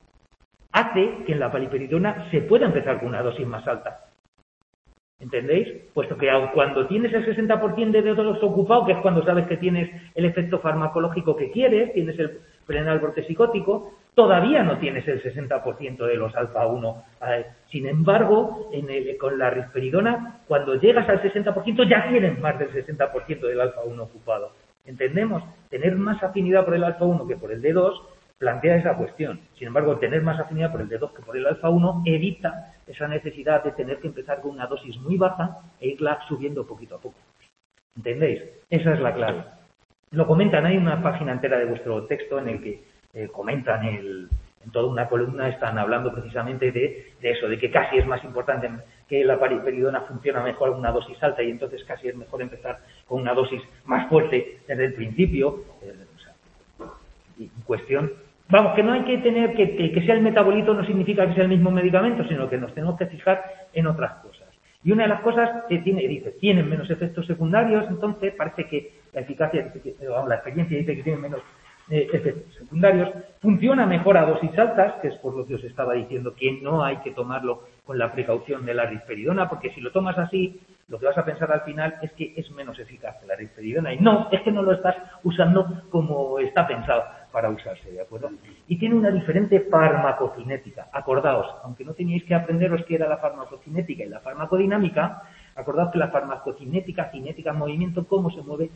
hace que en la paliperidona se pueda empezar con una dosis más alta. ¿Entendéis? Puesto que cuando tienes el 60% de D2 ocupado, que es cuando sabes que tienes el efecto farmacológico que quieres, tienes el frenar el brote psicótico, todavía no tienes el 60% de los alfa-1. Sin embargo, con la risperidona, cuando llegas al 60% ya tienes más del 60% del alfa-1 ocupado. ¿Entendemos? Tener más afinidad por el alfa-1 que por el D2 plantea esa cuestión. Sin embargo, tener más afinidad por el D2 que por el alfa-1 evita esa necesidad de tener que empezar con una dosis muy baja e irla subiendo poquito a poco. ¿Entendéis? Esa es la clave. Lo comentan, hay una página entera de vuestro texto en el que comentan en toda una columna, están hablando precisamente de eso, de que casi es más importante que la paliperidona funciona mejor a una dosis alta y entonces casi es mejor empezar con una dosis más fuerte desde el principio. En cuestión Vamos, que no hay que tener que sea el metabolito no significa que sea el mismo medicamento, sino que nos tenemos que fijar en otras cosas. Y una de las cosas que tienen menos efectos secundarios, entonces parece que la eficacia, la experiencia dice que tienen menos efectos secundarios, funciona mejor a dosis altas, que es por lo que os estaba diciendo que no hay que tomarlo con la precaución de la risperidona, porque si lo tomas así, lo que vas a pensar al final es que es menos eficaz que la risperidona. Y no, es que no lo estás usando como está pensado para usarse, ¿de acuerdo? Y tiene una diferente farmacocinética. Acordaos, aunque no teníais que aprenderos qué era la farmacocinética y la farmacodinámica, acordaos que la farmacocinética, cinética, movimiento, cómo se mueve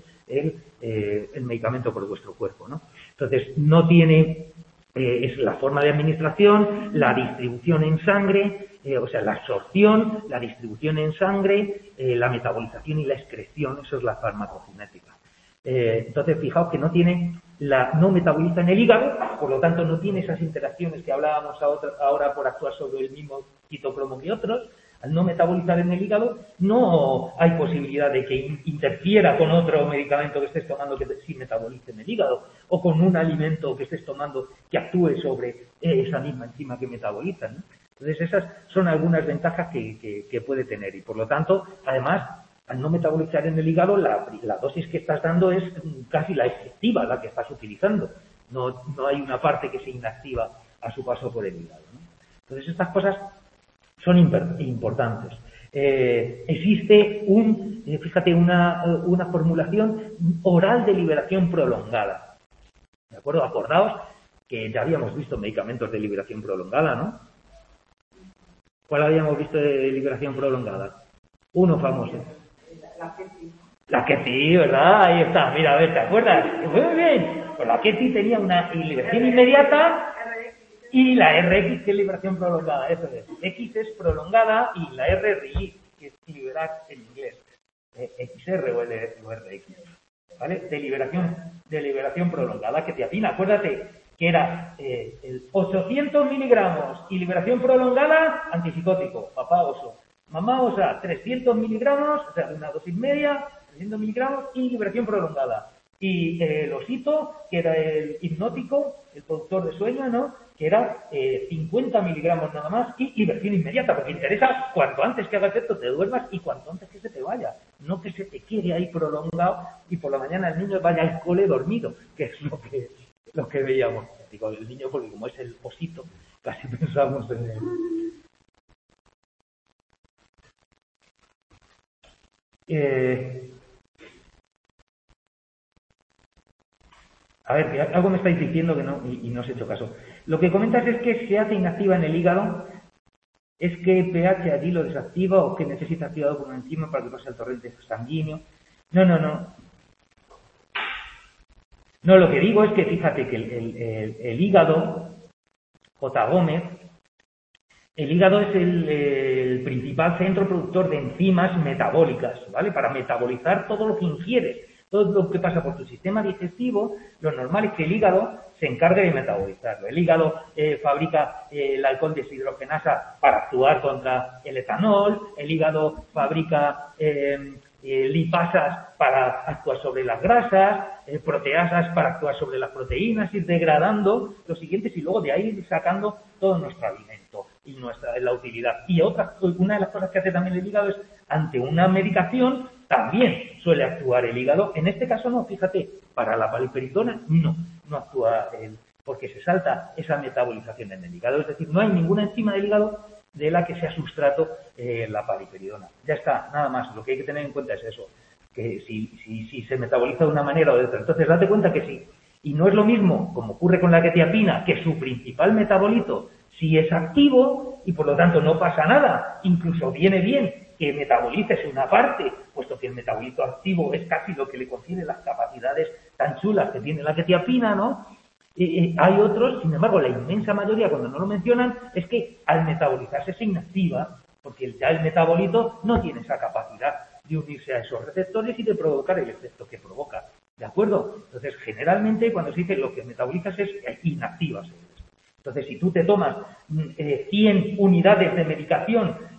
el medicamento por vuestro cuerpo, ¿no? Entonces, no tiene, es la forma de administración, la distribución en sangre, o sea, la absorción, la distribución en sangre, la metabolización y la excreción, eso es la farmacocinética. Entonces, fijaos que no metaboliza en el hígado, por lo tanto no tiene esas interacciones que hablábamos ahora por actuar sobre el mismo citocromo que otros. Al no metabolizar en el hígado, no hay posibilidad de que interfiera con otro medicamento que estés tomando que sí metabolice en el hígado, o con un alimento que estés tomando que actúe sobre esa misma enzima que metaboliza, ¿no? Entonces, esas son algunas ventajas que puede tener. Y, por lo tanto, además, al no metabolizar en el hígado, la dosis que estás dando es casi la efectiva, la que estás utilizando. No hay una parte que se inactiva a su paso por el hígado, ¿no? Entonces, estas cosas son importantes. Existe fíjate, una formulación oral de liberación prolongada. ¿De acuerdo? Acordaos que ya habíamos visto medicamentos de liberación prolongada, ¿no? ¿Cuál habíamos visto de liberación prolongada? Uno famoso. La Keti, ¿verdad? Ahí está. Mira, a ver, ¿te acuerdas? Muy bien. Pues la Keti tenía una liberación inmediata y la RX, que es liberación prolongada. Eso es. X es prolongada y la RRI, que es liberar en inglés. XR o RX. ¿Vale? De liberación prolongada. Ketiapina, acuérdate que era el 800 miligramos y liberación prolongada, antipsicótico, papá oso. Mamá osa, 300 miligramos, o sea, una dosis media, 300 miligramos y liberación prolongada. Y el osito, que era el hipnótico, el productor de sueño, ¿no? Que era 50 miligramos nada más y liberación inmediata, porque interesa cuanto antes que haga efecto te duermas y cuanto antes que se te vaya. No que se te quede ahí prolongado y por la mañana el niño vaya al cole dormido, que es lo que veíamos. Digo, el niño, porque como es el osito, casi pensamos en él. A ver, que algo me estáis diciendo que no, y no os he hecho caso. Lo que comentas es que se hace inactiva en el hígado, es que pH allí lo desactiva o que necesita activado por una enzima para que pase al torrente sanguíneo. No. No, lo que digo es que fíjate que el hígado, J. Gómez, el hígado es el principal centro productor de enzimas metabólicas, ¿vale? Para metabolizar todo lo que ingieres, todo lo que pasa por tu sistema digestivo, lo normal es que el hígado se encargue de metabolizarlo. El hígado fabrica el alcohol deshidrogenasa para actuar contra el etanol, el hígado fabrica lipasas para actuar sobre las grasas, proteasas para actuar sobre las proteínas, ir degradando los siguientes y luego de ahí ir sacando todo nuestro alimento y la utilidad. Y una de las cosas que hace también el hígado es, ante una medicación, también suele actuar el hígado. En este caso no, fíjate, para la paliperidona no actúa porque se salta esa metabolización en el hígado. Es decir, no hay ninguna enzima del hígado de la que sea sustrato la paliperidona. Ya está, nada más. Lo que hay que tener en cuenta es eso, que si se metaboliza de una manera o de otra. Entonces, date cuenta que sí. Y no es lo mismo, como ocurre con la quetiapina, que su principal metabolito sí es activo y por lo tanto no pasa nada. Incluso viene bien que metabolices una parte, puesto que el metabolito activo es casi lo que le confiere las capacidades tan chulas que tiene la quetiapina, ¿no? Hay otros, sin embargo, la inmensa mayoría, cuando no lo mencionan, es que al metabolizarse se inactiva, porque ya el metabolito no tiene esa capacidad de unirse a esos receptores y de provocar el efecto que provoca. ¿De acuerdo? Entonces, generalmente, cuando se dice lo que metabolizas es inactivas. Entonces, si tú te tomas 100 unidades de medicación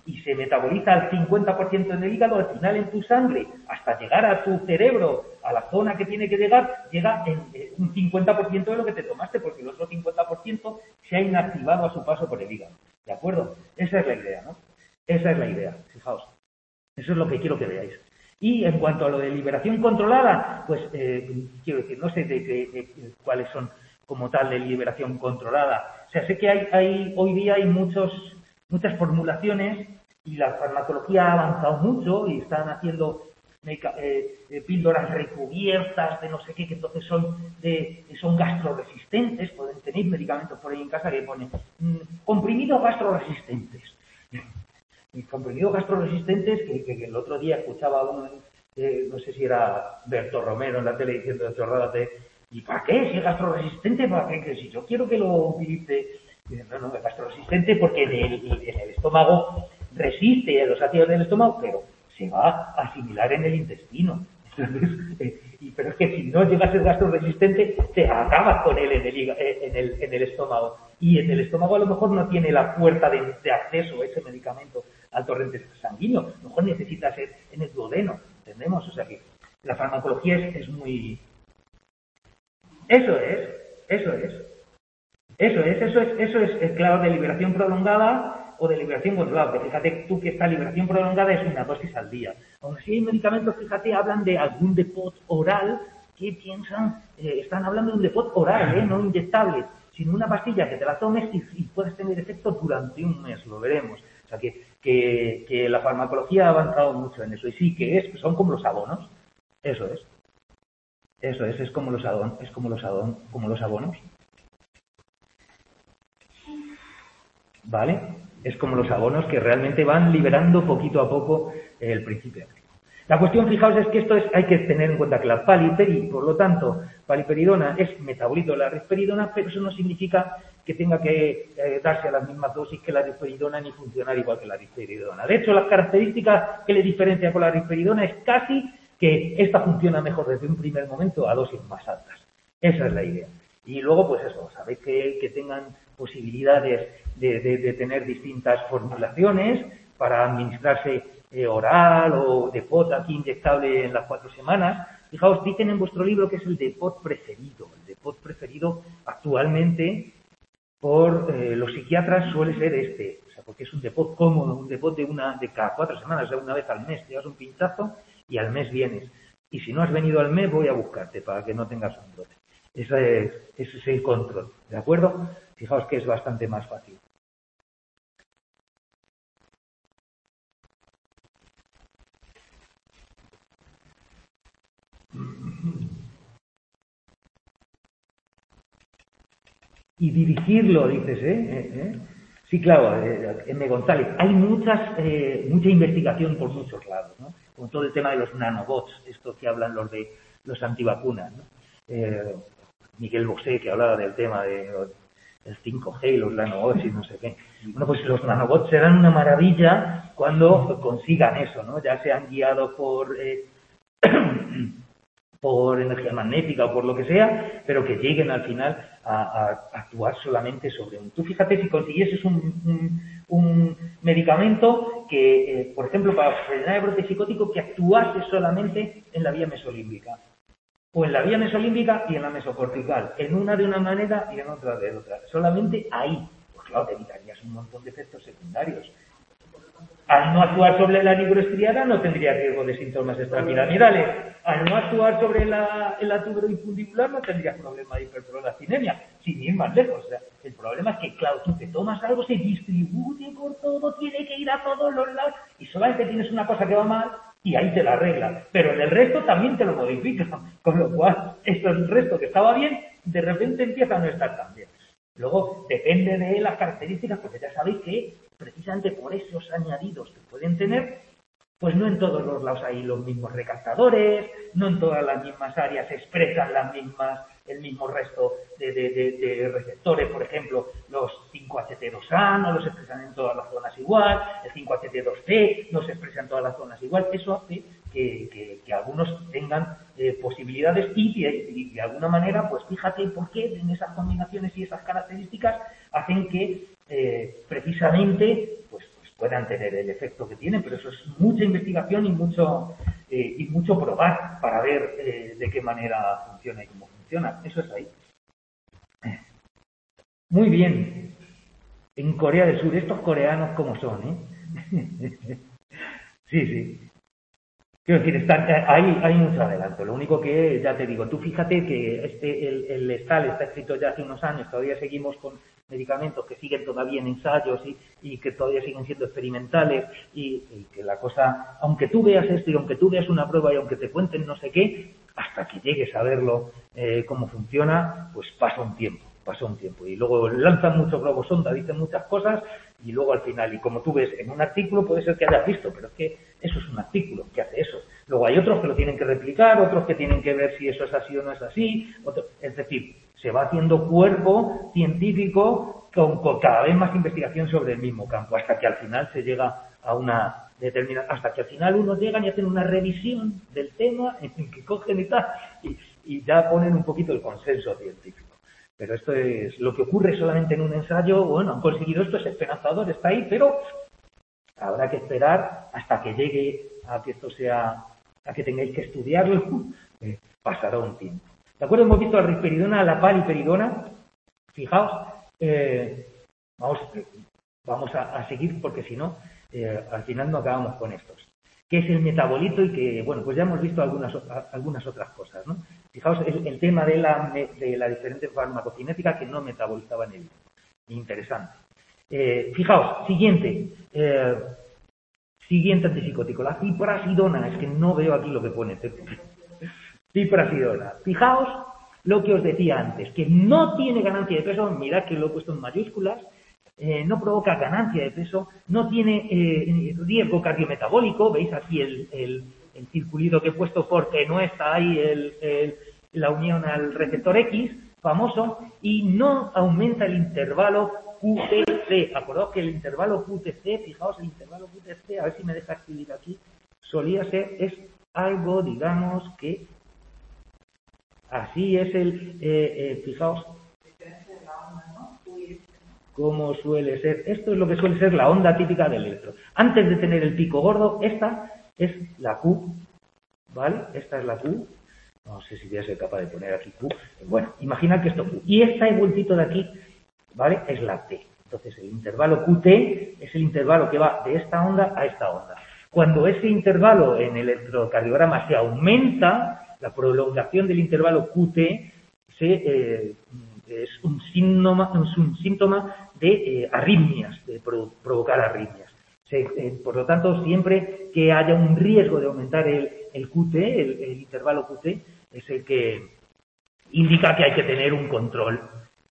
y se metaboliza al 50% en el hígado, al final en tu sangre, hasta llegar a tu cerebro, a la zona que tiene que llegar, llega en un 50% de lo que te tomaste, porque el otro 50% se ha inactivado a su paso por el hígado. ¿De acuerdo? Esa es la idea, ¿no? Esa es la idea, fijaos. Eso es lo que quiero que veáis. Y en cuanto a lo de liberación controlada, pues quiero decir, no sé de cuáles son como tal de liberación controlada. O sea, sé que hoy día hay muchas formulaciones y la farmacología ha avanzado mucho y están haciendo píldoras recubiertas de no sé qué, que entonces son gastroresistentes. Pueden tener medicamentos por ahí en casa que ponen comprimidos gastroresistentes. Y comprimidos gastroresistentes que el otro día escuchaba a uno, no sé si era Berto Romero en la tele diciendo chorradas de ¿y para qué? Si es gastroresistente, ¿para qué? Que si yo quiero que lo utilice, no, es gastroresistente porque en el estómago resiste a los ácidos del estómago, pero se va a asimilar en el intestino. Entonces, pero es que si no llega a ser gastroresistente, te acabas con él en el estómago. Y en el estómago a lo mejor no tiene la puerta de acceso a ese medicamento al torrente sanguíneo. A lo mejor necesita ser en el duodeno, ¿entendemos? O sea que la farmacología es muy... Eso es claro, de liberación prolongada o de liberación controlada. Porque fíjate tú que esta liberación prolongada es una dosis al día. Aún así hay medicamentos, fíjate, hablan de algún depot oral que están hablando de un depot oral, no inyectable, sino una pastilla que te la tomes y puedes tener efecto durante un mes, lo veremos. O sea que la farmacología ha avanzado mucho en eso. Y sí, son como los abonos. Eso es como los abonos. ¿Vale? Es como los abonos que realmente van liberando poquito a poco el principio activo. La cuestión, fijaos, es que hay que tener en cuenta que la por lo tanto, paliperidona es metabolito de la risperidona, pero eso no significa que tenga que darse a las mismas dosis que la risperidona ni funcionar igual que la risperidona. De hecho, las características que le diferencia con la risperidona es casi que esta funciona mejor desde un primer momento a dosis más altas. Esa es la idea. Y luego, pues eso, sabéis que tengan posibilidades de tener distintas formulaciones para administrarse oral o depot aquí inyectable en las 4 semanas. Fijaos, dicen en vuestro libro que es el depot preferido. El depot preferido actualmente por los psiquiatras suele ser este, o sea, porque es un depot cómodo, un depot de cada 4 semanas, o sea, una vez al mes, te das un pinchazo y al mes vienes. Y si no has venido al mes, voy a buscarte para que no tengas un brote. Ese es el control, ¿de acuerdo? Fijaos que es bastante más fácil. Y dirigirlo, dices, Sí, claro, M. González. Hay mucha investigación por muchos lados, ¿no? Con todo el tema de los nanobots, esto que hablan los antivacunas, ¿no? Miguel Bosé, que hablaba del tema del 5G y los nanobots y no sé qué. Bueno, pues los nanobots serán una maravilla cuando consigan eso, ¿no? Ya sean guiados por energía magnética o por lo que sea, pero que lleguen al final a actuar solamente sobre Tú fíjate si consiguieses un medicamento que, por ejemplo, para frenar el brote psicótico, que actuase solamente en la vía mesolímbica. O en la vía mesolímbica y en la mesocortical. En una de una manera y en otra de otra. Solamente ahí. Pues claro, te evitarías un montón de efectos secundarios. Al no actuar sobre la nigroestriada no tendría riesgo de síntomas extrapiramidales. Al no actuar sobre la tuberoinfundibular no tendría problema de hiperprolactinemia. Sin ir más lejos. O sea, el problema es que, claro, tú te tomas algo, se distribuye por todo, tiene que ir a todos los lados y solamente tienes una cosa que va mal y ahí te la arregla. Pero en el resto también te lo modifica. Con lo cual, el resto que estaba bien, de repente empieza a no estar tan bien. Luego, depende de las características, porque ya sabéis que precisamente por esos añadidos que pueden tener, pues no en todos los lados hay los mismos recaptadores, no en todas las mismas áreas se expresan el mismo resto de receptores. Por ejemplo, los 5-HT2A no los expresan en todas las zonas igual, el 5-HT2C no se expresa en todas las zonas igual. Eso hace que algunos tengan posibilidades y de alguna manera, pues fíjate por qué en esas combinaciones y esas características hacen que precisamente pues puedan tener el efecto que tienen, pero eso es mucha investigación y mucho probar para ver de qué manera funciona y cómo funciona. Eso es ahí. Muy bien. En Corea del Sur, estos coreanos como son, ¿eh? Sí, sí. Quiero decir, hay mucho adelanto. Lo único que, ya te digo, tú fíjate que el Estal está escrito ya hace unos años, todavía seguimos con medicamentos que siguen todavía en ensayos y que todavía siguen siendo experimentales y que la cosa, aunque tú veas esto y aunque tú veas una prueba y aunque te cuenten no sé qué, hasta que llegues a verlo cómo funciona, pues pasa un tiempo. Y luego lanzan muchos globos sonda, dicen muchas cosas y luego al final, y como tú ves en un artículo puede ser que hayas visto, pero es que eso es un artículo, que hace eso. Luego hay otros que lo tienen que replicar, otros que tienen que ver si eso es así o no es así, es decir, se va haciendo cuerpo científico con cada vez más investigación sobre el mismo campo, hasta que al final se llega a una determinada, hasta que al final unos llegan y hacen una revisión del tema en que cogen y tal, y ya ponen un poquito el consenso científico. Pero esto es lo que ocurre solamente en un ensayo. Bueno, han conseguido esto, es esperanzador, está ahí, pero habrá que esperar hasta que llegue a que esto sea, a que tengáis que estudiarlo, pasará un tiempo. ¿De acuerdo? Hemos visto la risperidona, la paliperidona. Fijaos, vamos a seguir porque si no, al final no acabamos con estos. ¿Qué es el metabolito? Y que, bueno, pues ya hemos visto algunas otras cosas, ¿no? Fijaos, el tema de la diferente farmacocinética que no metabolizaba en el hígado. Interesante. Fijaos, siguiente antipsicótico, la ciprasidona. Es que no veo aquí lo que pone. Ciprasidona. Fijaos lo que os decía antes, que no tiene ganancia de peso. Mirad que lo he puesto en mayúsculas. No provoca ganancia de peso, no tiene riesgo cardiometabólico. Veis aquí el circulito que he puesto porque no está ahí la unión al receptor X famoso, y no aumenta el intervalo QTC. Acordaos que el intervalo QTC, fijaos el intervalo QTC, a ver si me deja escribir aquí, solía ser, es algo, digamos, que así es fijaos, como suele ser. Esto es lo que suele ser la onda típica del electro. Antes de tener el pico gordo, esta es la Q, ¿vale? Esta es la Q. No sé si voy a ser capaz de poner aquí Q. Bueno, imaginad que esto Q. Y esta vueltito de aquí, ¿vale? Es la T. Entonces el intervalo QT es el intervalo que va de esta onda a esta onda. Cuando ese intervalo en el electrocardiograma se aumenta, la prolongación del intervalo QT es un síntoma de arritmias, de provocar arritmias. Por lo tanto, siempre que haya un riesgo de aumentar el QT, el intervalo QT, es el que indica que hay que tener un control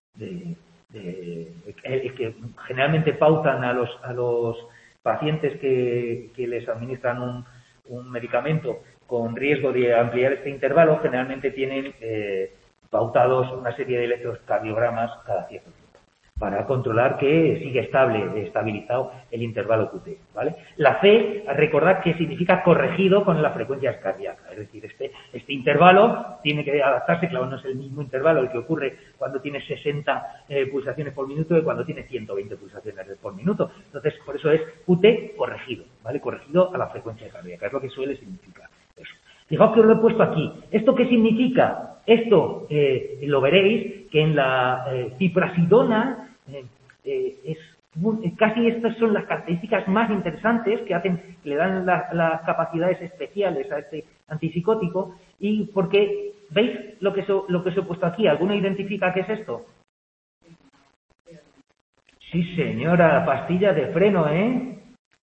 que generalmente pautan a los pacientes que les administran un medicamento con riesgo de ampliar este intervalo, generalmente tienen pautados una serie de electrocardiogramas cada cierto tiempo para controlar que siga estabilizado el intervalo QT, ¿vale? La C, recordad que significa corregido con las frecuencias cardíacas, es decir, este intervalo tiene que adaptarse, claro, no es el mismo intervalo el que ocurre cuando tiene 60 pulsaciones por minuto que cuando tiene 120 pulsaciones por minuto. Entonces, por eso es QT corregido, ¿vale? Corregido a la frecuencia cardíaca, es lo que suele significar eso. Fijaos que os lo he puesto aquí. ¿Esto qué significa? Esto lo veréis que en la ciprasidona casi estas son las características más interesantes que le dan las capacidades especiales a este antipsicótico. Y porque, ¿veis lo que os he puesto aquí? ¿Alguno identifica qué es esto? Sí, señora, pastilla de freno, ¿eh?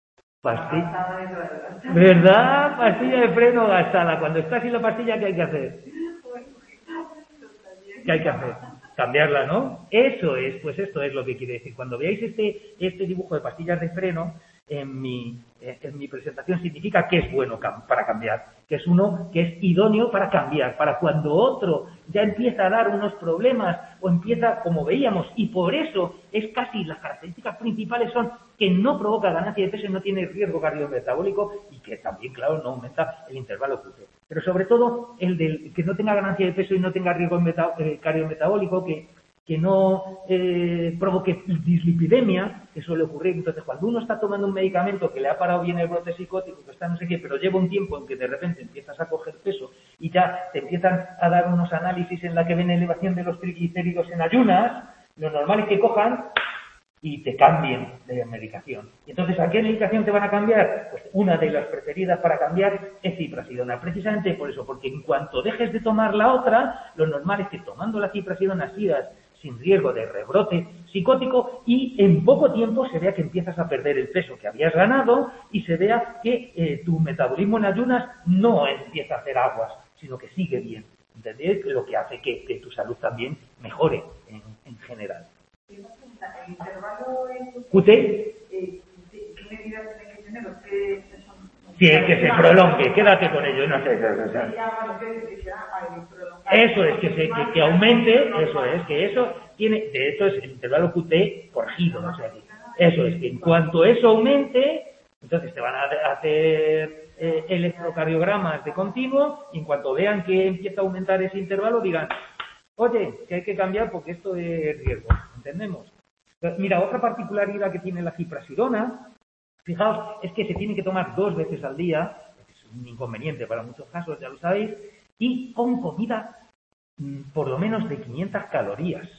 ¿Verdad? Pastilla de freno gastada. Cuando está sin la pastilla, ¿qué hay que hacer? ¿Qué hay que hacer? Cambiarla, ¿no? Eso es, pues esto es lo que quiere decir. Cuando veáis este dibujo de pastillas de freno en mi presentación, significa que es bueno para cambiar, que es uno que es idóneo para cambiar, para cuando otro ya empieza a dar unos problemas o empieza, como veíamos, y por eso es casi las características principales son que no provoca ganancia de peso y no tiene riesgo cardiometabólico y que también, claro, no aumenta el intervalo QT. Pero sobre todo el del que no tenga ganancia de peso y no tenga riesgo cardiometabólico, que que no provoque dislipidemia, que suele ocurrir. Entonces, cuando uno está tomando un medicamento que le ha parado bien el brote psicótico, que está no sé qué, pero lleva un tiempo en que de repente empiezas a coger peso y ya te empiezan a dar unos análisis en la que ven elevación de los triglicéridos en ayunas, lo normal es que cojan y te cambien de medicación. Y entonces, ¿a qué medicación te van a cambiar? Pues una de las preferidas para cambiar es ciprasidona. Precisamente por eso, porque en cuanto dejes de tomar la otra, lo normal es que tomando la ciprasidona sigas sin riesgo de rebrote psicótico y en poco tiempo se vea que empiezas a perder el peso que habías ganado y se vea que tu metabolismo en ayunas no empieza a hacer aguas, sino que sigue bien. ¿Entendés? Lo que hace que tu salud también mejore en general. ¿El intervalo en QT? qué medidas tiene que tener? Sí, que se prolongue, quédate con ello, no sé. Eso es, que aumente, eso es, que eso tiene, de hecho es el intervalo QT corregido, o sea, eso es, que en cuanto eso aumente, entonces te van a hacer electrocardiogramas de continuo, y en cuanto vean que empieza a aumentar ese intervalo, digan, oye, que hay que cambiar porque esto es riesgo, ¿entendemos? Mira, otra particularidad que tiene la ciprasidona, fijaos, es que se tiene que tomar 2 veces al día, es un inconveniente para muchos casos, ya lo sabéis, y con comida por lo menos de 500 calorías.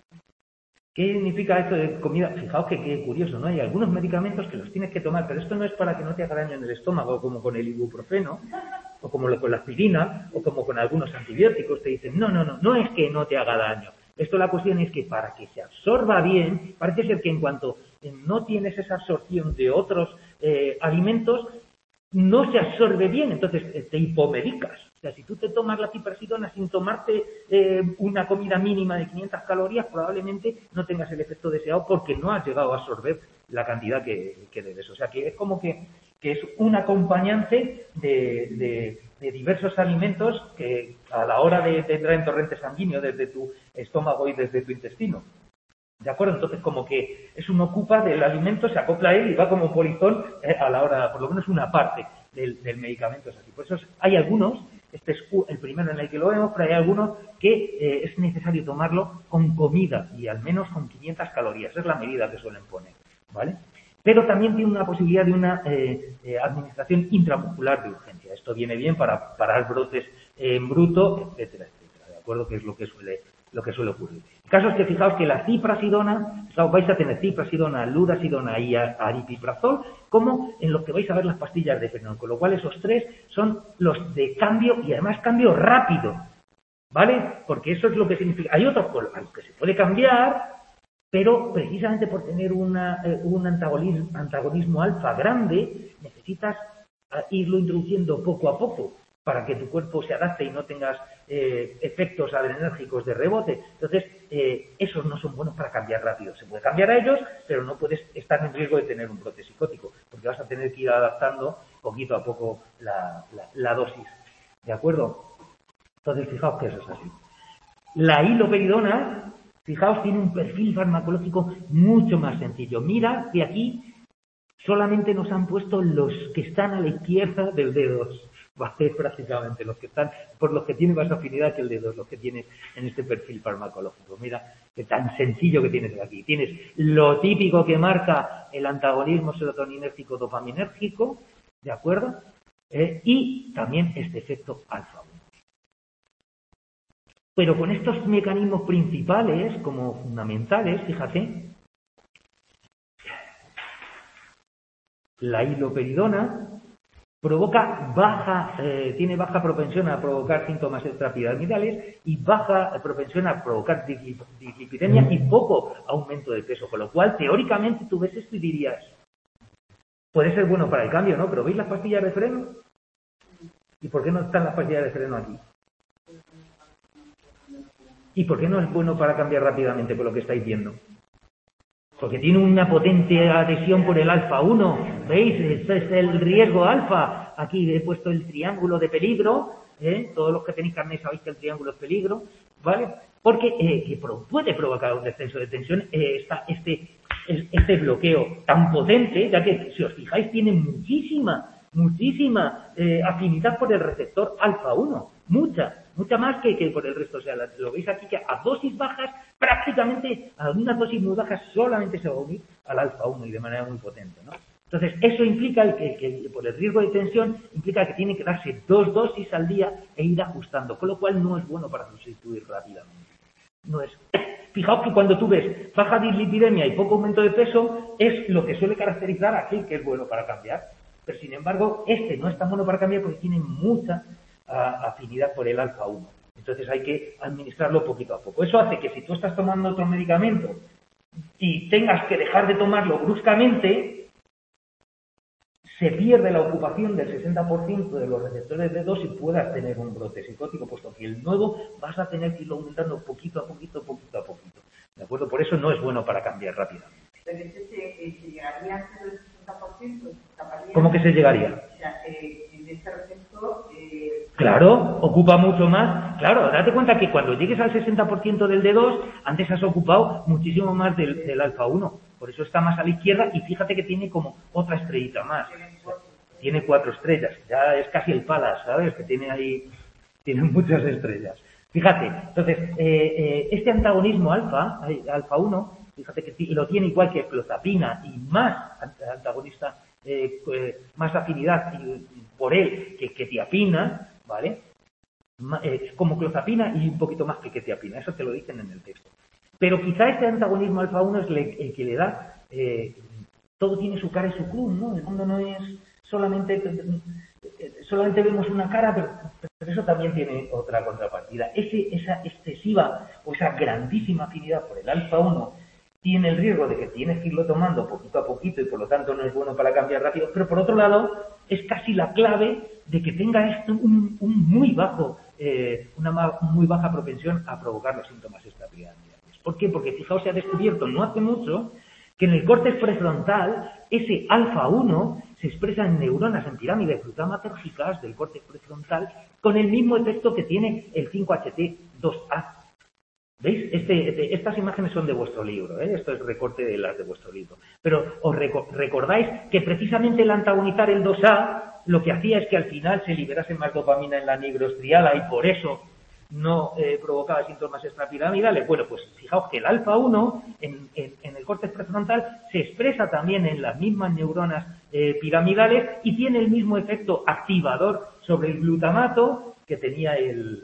¿Qué significa esto de comida? Fijaos que qué curioso, ¿no? Hay algunos medicamentos que los tienes que tomar, pero esto no es para que no te haga daño en el estómago, como con el ibuprofeno, o como con la aspirina, o como con algunos antibióticos. Te dicen, no es que no te haga daño. Esto la cuestión es que para que se absorba bien, parece ser que en cuanto no tienes esa absorción de otros alimentos, no se absorbe bien, entonces te hipomedicas. O sea, si tú te tomas la ciprasidona sin tomarte una comida mínima de 500 calorías, probablemente no tengas el efecto deseado porque no has llegado a absorber la cantidad que debes. O sea, que es como que es un acompañante de diversos alimentos que a la hora de entrar en torrente sanguíneo desde tu estómago y desde tu intestino. ¿De acuerdo? Entonces, como que es un ocupa del alimento, se acopla a él y va como polizón a la hora, por lo menos una parte del medicamento es así. Por eso hay algunos, este es el primero en el que lo vemos, pero hay algunos que es necesario tomarlo con comida y al menos con 500 calorías. Esa es la medida que suelen poner, ¿vale? Pero también tiene una posibilidad de una administración intramuscular de urgencia. Esto viene bien para parar brotes en bruto, etcétera, etcétera. ¿De acuerdo? Que es lo que suele ocurrir. El caso es que fijaos que la ciprasidona, vais a tener ciprasidona, lurazidona y aripiprazol, como en los que vais a ver las pastillas de fenol, con lo cual esos 3 son los de cambio y además cambio rápido, ¿vale? Porque eso es lo que significa. Hay otros con los que se puede cambiar, pero precisamente por tener un antagonismo alfa grande, necesitas irlo introduciendo poco a poco, para que tu cuerpo se adapte y no tengas efectos adrenérgicos de rebote. Entonces, esos no son buenos para cambiar rápido. Se puede cambiar a ellos, pero no puedes estar en riesgo de tener un brote psicótico, porque vas a tener que ir adaptando poquito a poco la dosis. ¿De acuerdo? Entonces, fijaos que eso es así. La iloperidona, fijaos, tiene un perfil farmacológico mucho más sencillo. Mira que aquí solamente nos han puesto los que están a la izquierda del D2. ¿Vale? Prácticamente los que están, por los que tienen más afinidad que el D2, los que tienes en este perfil farmacológico. Mira qué tan sencillo que tienes aquí. Tienes lo típico que marca el antagonismo serotoninérgico dopaminérgico, ¿de acuerdo? Y también este efecto alfa 1. Pero con estos mecanismos principales como fundamentales, fíjate, la iloperidona tiene baja propensión a provocar síntomas extrapiramidales y baja propensión a provocar dislipidemia y poco aumento de peso, con lo cual teóricamente tú ves esto y dirías, puede ser bueno para el cambio, ¿no? Pero ¿veis las pastillas de freno? ¿Y por qué no están las pastillas de freno aquí? ¿Y por qué no es bueno para cambiar rápidamente por lo que estáis viendo? Porque tiene una potente adhesión por el alfa 1. ¿Veis? Este es el riesgo alfa. Aquí he puesto el triángulo de peligro. Todos los que tenéis carnet sabéis que el triángulo es peligro. ¿Vale? Porque puede provocar un descenso de tensión este bloqueo tan potente, ya que, si os fijáis, tiene muchísima afinidad por el receptor alfa 1. mucha más que por el resto. O sea, lo veis aquí que a dosis bajas, prácticamente a unas dosis muy bajas solamente se va a unir al alfa-1 y de manera muy potente, ¿no? Entonces, eso implica que por el riesgo de tensión, implica que tiene que darse 2 dosis al día e ir ajustando, con lo cual no es bueno para sustituir rápidamente. No es. Fijaos que cuando tú ves baja dislipidemia y poco aumento de peso, es lo que suele caracterizar a aquel que es bueno para cambiar. Pero sin embargo, este no es tan bueno para cambiar porque tiene mucha afinidad por el alfa-1. Entonces hay que administrarlo poquito a poco. Eso hace que si tú estás tomando otro medicamento y tengas que dejar de tomarlo bruscamente, se pierde la ocupación del 60% de los receptores de dos y puedas tener un brote psicótico, puesto que el nuevo vas a tener que irlo aumentando poquito a poquito. ¿De acuerdo? Por eso no es bueno para cambiar rápidamente. Pero se llegaría antes del 60%. ¿Cómo que se llegaría? O sea, en este receptor... Claro, ocupa mucho más. Claro, date cuenta que cuando llegues al 60% del D2, antes has ocupado muchísimo más del alfa-1. Por eso está más a la izquierda y fíjate que tiene como otra estrellita más. Tiene 4 estrellas. Ya es casi el Palas, ¿sabes? Que tiene muchas estrellas. Fíjate, entonces, este antagonismo alfa-1, fíjate que lo tiene igual que clozapina y más antagonista, más afinidad por él que quetiapina, ¿vale? Como clozapina y un poquito más que quetiapina, eso te lo dicen en el texto. Pero quizá este antagonismo alfa-1 es el que le da, todo tiene su cara y su cruz, ¿no? El mundo no es solamente vemos una cara, pero eso también tiene otra contrapartida. Esa excesiva o esa grandísima afinidad por el alfa-1 tiene el riesgo de que tienes que irlo tomando poquito a poquito y por lo tanto no es bueno para cambiar rápido, pero por otro lado es casi la clave de que tenga esto una muy baja propensión a provocar los síntomas extrapiramidales. ¿Por qué? Porque fijaos, se ha descubierto no hace mucho que en el córtex prefrontal ese alfa-1 se expresa en neuronas en pirámides glutamatérgicas del córtex prefrontal con el mismo efecto que tiene el 5-HT2A. ¿Veis? Estas imágenes son de vuestro libro, ¿eh? Esto es recorte de las de vuestro libro. Pero os recordáis que precisamente el antagonizar el 2A lo que hacía es que al final se liberase más dopamina en la nigrostriala y por eso no provocaba síntomas extrapiramidales. Bueno, pues fijaos que el alfa-1 en el córtex prefrontal se expresa también en las mismas neuronas piramidales y tiene el mismo efecto activador sobre el glutamato que tenía el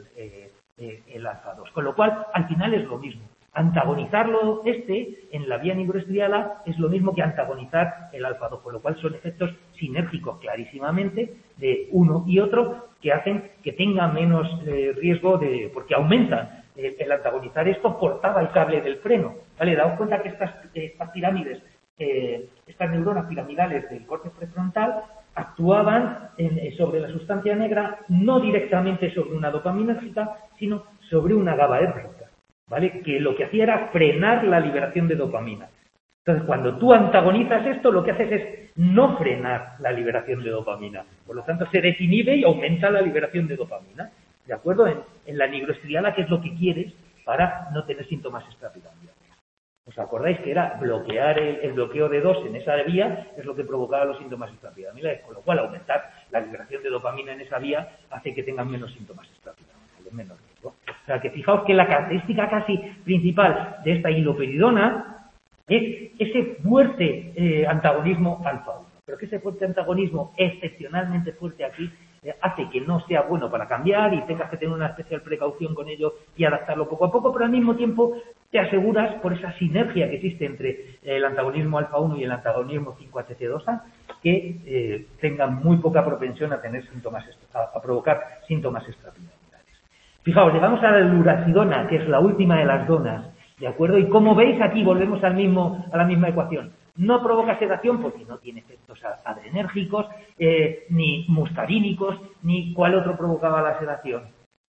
alfa-2. Con lo cual, al final es lo mismo. Antagonizarlo en la vía nigrostriala es lo mismo que antagonizar el alfa-2, con lo cual son efectos sinérgicos clarísimamente de uno y otro que hacen que tenga menos riesgo porque aumenta el antagonizar esto, cortaba el cable del freno. ¿Vale? Daos cuenta que estas pirámides, estas neuronas piramidales del córtex prefrontal actuaban sobre la sustancia negra no directamente sobre una dopaminérgica, sino sobre una GABAérgica. ¿Vale? Que lo que hacía era frenar la liberación de dopamina. Entonces, cuando tú antagonizas esto, lo que haces es no frenar la liberación de dopamina. Por lo tanto, se desinhibe y aumenta la liberación de dopamina. ¿De acuerdo? En la nigrostriala, que es lo que quieres para no tener síntomas extrapiramidales. ¿Os acordáis que era bloquear el bloqueo de 2 en esa vía? Es lo que provocaba los síntomas extrapiramidales. Con lo cual, aumentar la liberación de dopamina en esa vía hace que tengan menos síntomas extrapiramidales, menos riesgo. O sea, que fijaos que la característica casi principal de esta iloperidona es ese fuerte antagonismo alfa-1. Pero que ese fuerte antagonismo excepcionalmente fuerte aquí hace que no sea bueno para cambiar y tengas que tener una especial precaución con ello y adaptarlo poco a poco, pero al mismo tiempo te aseguras por esa sinergia que existe entre el antagonismo alfa-1 y el antagonismo 5-HT2A que tengan muy poca propensión a tener a provocar síntomas extrapiramidales. Fijaos, llegamos a la lurasidona, que es la última de las donas, ¿de acuerdo? Y como veis aquí volvemos a la misma ecuación. No provoca sedación porque no tiene efectos adrenérgicos, ni muscarínicos, ni cuál otro provocaba la sedación.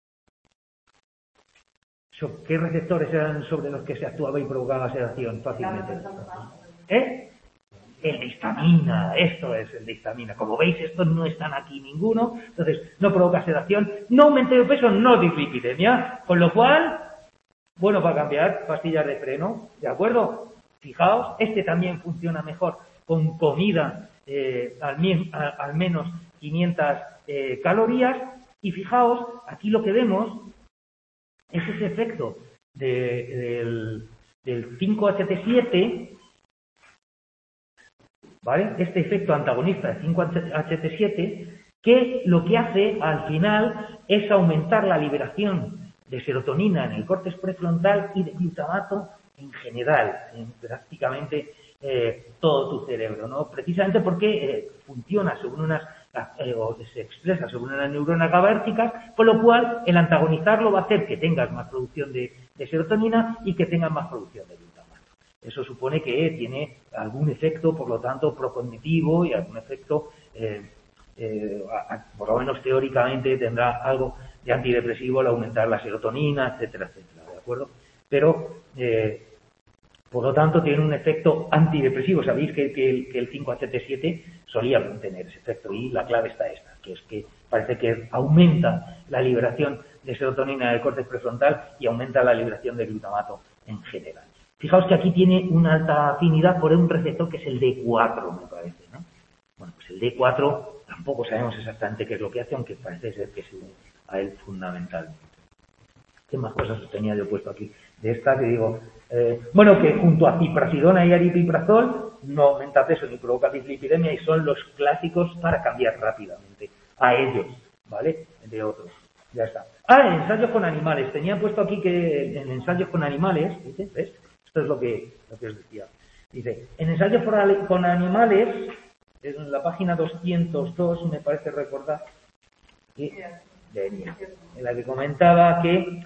¿Qué receptores eran sobre los que se actuaba y provocaba sedación fácilmente? El de histamina, esto es el de histamina. Como veis, estos no están aquí ninguno, entonces no provoca sedación, no aumento de peso, no dislipidemia, con lo cual, bueno para cambiar, pastillas de freno, ¿de acuerdo? Fijaos, este también funciona mejor con comida al menos 500 calorías Y fijaos, aquí lo que vemos es ese efecto del 5-HT7, ¿vale? Este efecto antagonista del 5-HT7, que lo que hace al final es aumentar la liberación de serotonina en el córtex prefrontal y de glutamato en general, en prácticamente todo tu cerebro, ¿no? Precisamente porque funciona sobre unas o se expresa sobre unas neuronas GABAérgicas, con lo cual el antagonizarlo va a hacer que tengas más producción de serotonina y que tengas más producción de glutamato. Eso supone que tiene algún efecto, por lo tanto, procognitivo y algún efecto, por lo menos teóricamente, tendrá algo de antidepresivo al aumentar la serotonina, etcétera, etcétera, ¿de acuerdo? Pero, por lo tanto, tiene un efecto antidepresivo. Sabéis que el 5-HT7 solía tener ese efecto y la clave está esta, que es que parece que aumenta la liberación de serotonina del córtex prefrontal y aumenta la liberación de glutamato en general. Fijaos que aquí tiene una alta afinidad por un receptor que es el D4, me parece, ¿no? Bueno, pues el D4 tampoco sabemos exactamente qué es lo que hace, aunque parece ser que se une a él fundamentalmente. ¿Qué más cosas tenía yo puesto aquí? De esta que digo, bueno, que junto a ciprasidona y aripiprazol no aumenta peso ni provoca dislipidemia y son los clásicos para cambiar rápidamente a ellos, ¿vale? De otros. Ya está. En ensayos con animales. Tenía puesto aquí que en ensayos con animales, ¿ves? Esto es lo que os decía. Dice, en ensayos con animales, en la página 202, me parece recordar, que, en la que comentaba que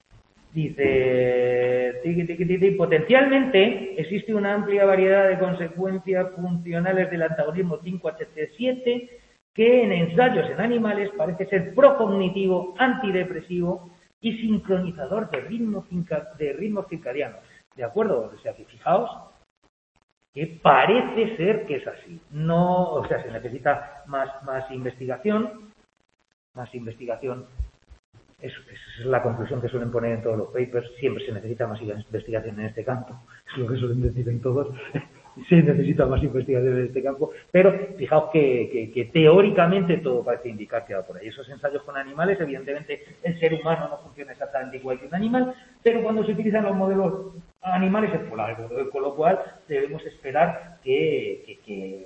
dice, potencialmente existe una amplia variedad de consecuencias funcionales del antagonismo 5-HT7 que en ensayos en animales parece ser procognitivo, antidepresivo y sincronizador de ritmos circadianos. ¿De acuerdo? O sea, que fijaos que parece ser que es así. No, o sea, se necesita más investigación. Más investigación. Esa es la conclusión que suelen poner en todos los papers. Siempre se necesita más investigación en este campo. Es lo que suelen decir en todos. Se necesita más investigación en este campo. Pero fijaos que teóricamente todo parece indicar que va por ahí. Esos ensayos con animales, evidentemente, el ser humano no funciona exactamente igual que un animal, pero cuando se utilizan los modelos animales es por algo. Con lo cual debemos esperar que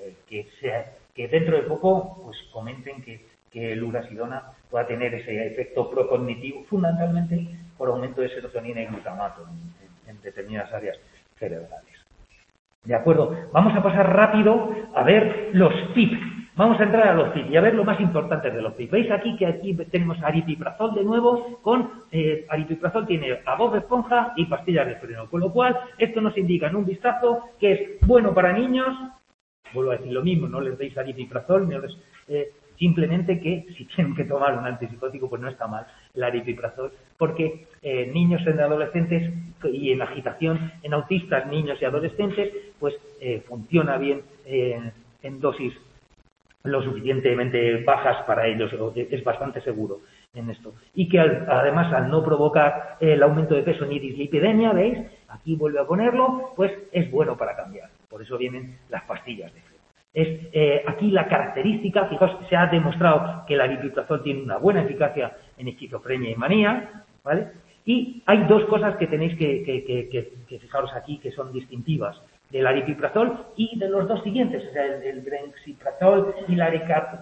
dentro de poco pues comenten que el urasidona pueda tener ese efecto procognitivo, fundamentalmente por aumento de serotonina y glutamato en determinadas áreas cerebrales. ¿De acuerdo? Vamos a pasar rápido a ver los tips. Vamos a entrar a los tips y a ver lo más importante de los tips. ¿Veis aquí que aquí tenemos aripiprazol de nuevo? Aripiprazol tiene a Bob Esponja y pastillas de freno, con lo cual esto nos indica en un vistazo que es bueno para niños. Vuelvo a decir lo mismo, no les deis aripiprazol, no les... Simplemente que si tienen que tomar un antipsicótico, pues no está mal el aripiprazol, porque niños en adolescentes y en agitación, en autistas, niños y adolescentes, pues funciona bien en dosis lo suficientemente bajas para ellos, es bastante seguro en esto. Y que además al no provocar el aumento de peso ni dislipidemia, ¿veis? Aquí vuelve a ponerlo, pues es bueno para cambiar. Por eso vienen las pastillas de aquí la característica, fijaos, se ha demostrado que el aripiprazol tiene una buena eficacia en esquizofrenia y manía, ¿vale? Y hay dos cosas que tenéis que fijaros aquí que son distintivas del aripiprazol y de los dos siguientes, o sea, el brexiprazol y la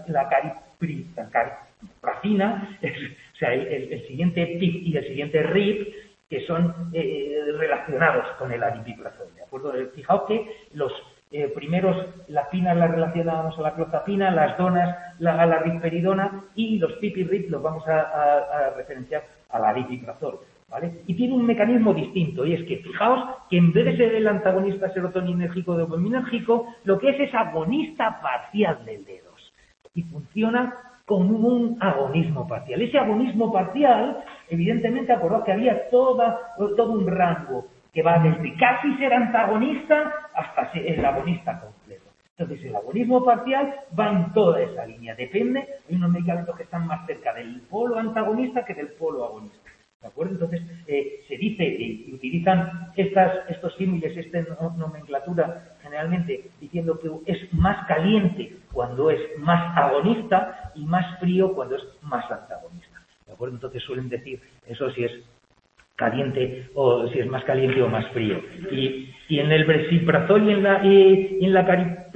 cariprafina, o sea, el siguiente PIP y el siguiente RIP, que son relacionados con el aripiprazol, ¿de acuerdo? Fijaos que los primeros, las pinas las relacionábamos a la clozapina, las donas a la risperidona y los PIP y RIP los vamos a referenciar al aripiprazol, ¿vale? Y tiene un mecanismo distinto y es que fijaos que en vez de ser el antagonista serotoninérgico o dopaminérgico, lo que es agonista parcial del D2 y funciona como un agonismo parcial. Ese agonismo parcial, evidentemente, acordó que había todo un rango que va desde casi ser antagonista hasta ser el agonista completo. Entonces, el agonismo parcial va en toda esa línea. Depende, hay unos medicamentos que están más cerca del polo antagonista que del polo agonista. ¿De acuerdo? Entonces, se dice y utilizan estos símiles, esta nomenclatura, generalmente diciendo que es más caliente cuando es más agonista y más frío cuando es más antagonista. ¿De acuerdo? Entonces suelen decir eso si es caliente o si es más caliente o más frío. Y en el brexiprazol y en la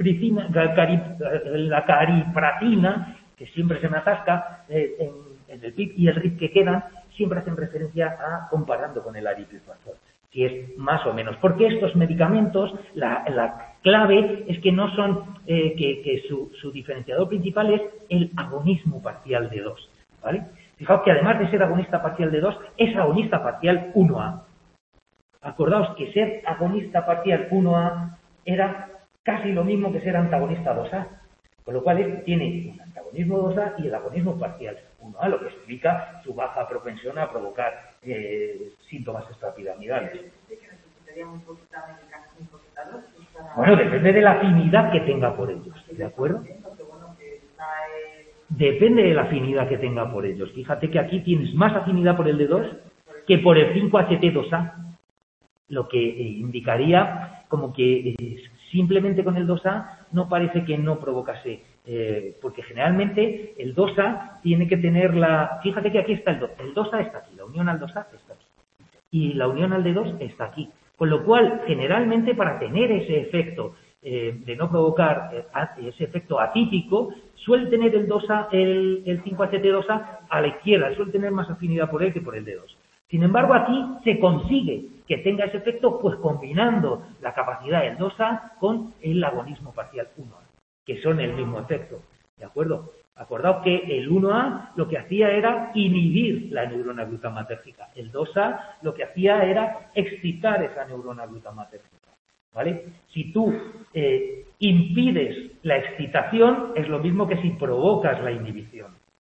caripratina, que siempre se me atasca, en el PIP y el RIP que quedan, siempre hacen referencia a comparando con el aripiprazol, si es más o menos. Porque estos medicamentos, la clave es que no son, que su diferenciador principal es el agonismo parcial de 2, ¿vale? Fijaos que además de ser agonista parcial de 2, es agonista parcial 1A. Acordaos que ser agonista parcial 1A era casi lo mismo que ser antagonista 2A. Con lo cual tiene un antagonismo 2A y el agonismo parcial 1A, lo que explica su baja propensión a provocar síntomas extrapiramidales. Bueno, depende de la afinidad que tenga por ellos, ¿de acuerdo? Depende de la afinidad que tenga por ellos. Fíjate que aquí tienes más afinidad por el D2 que por el 5-HT2A, lo que indicaría como que simplemente con el 2A no parece que no provocase, porque generalmente el 2A tiene que tener Fíjate que aquí está el 2. El 2A está aquí, la unión al 2A está aquí. Y la unión al D2 está aquí. Con lo cual, generalmente para tener ese efecto de no provocar ese efecto atípico, suele tener el 2A, el 5-HT2A a la izquierda, suele tener más afinidad por él que por el D2. Sin embargo, aquí se consigue que tenga ese efecto pues combinando la capacidad del 2A con el agonismo parcial 1A, que son el mismo efecto, ¿de acuerdo? Acordaos que el 1A lo que hacía era inhibir la neurona glutamatérgica, el 2A lo que hacía era excitar esa neurona glutamatérgica, ¿vale? Si tú impides la excitación, es lo mismo que si provocas la inhibición.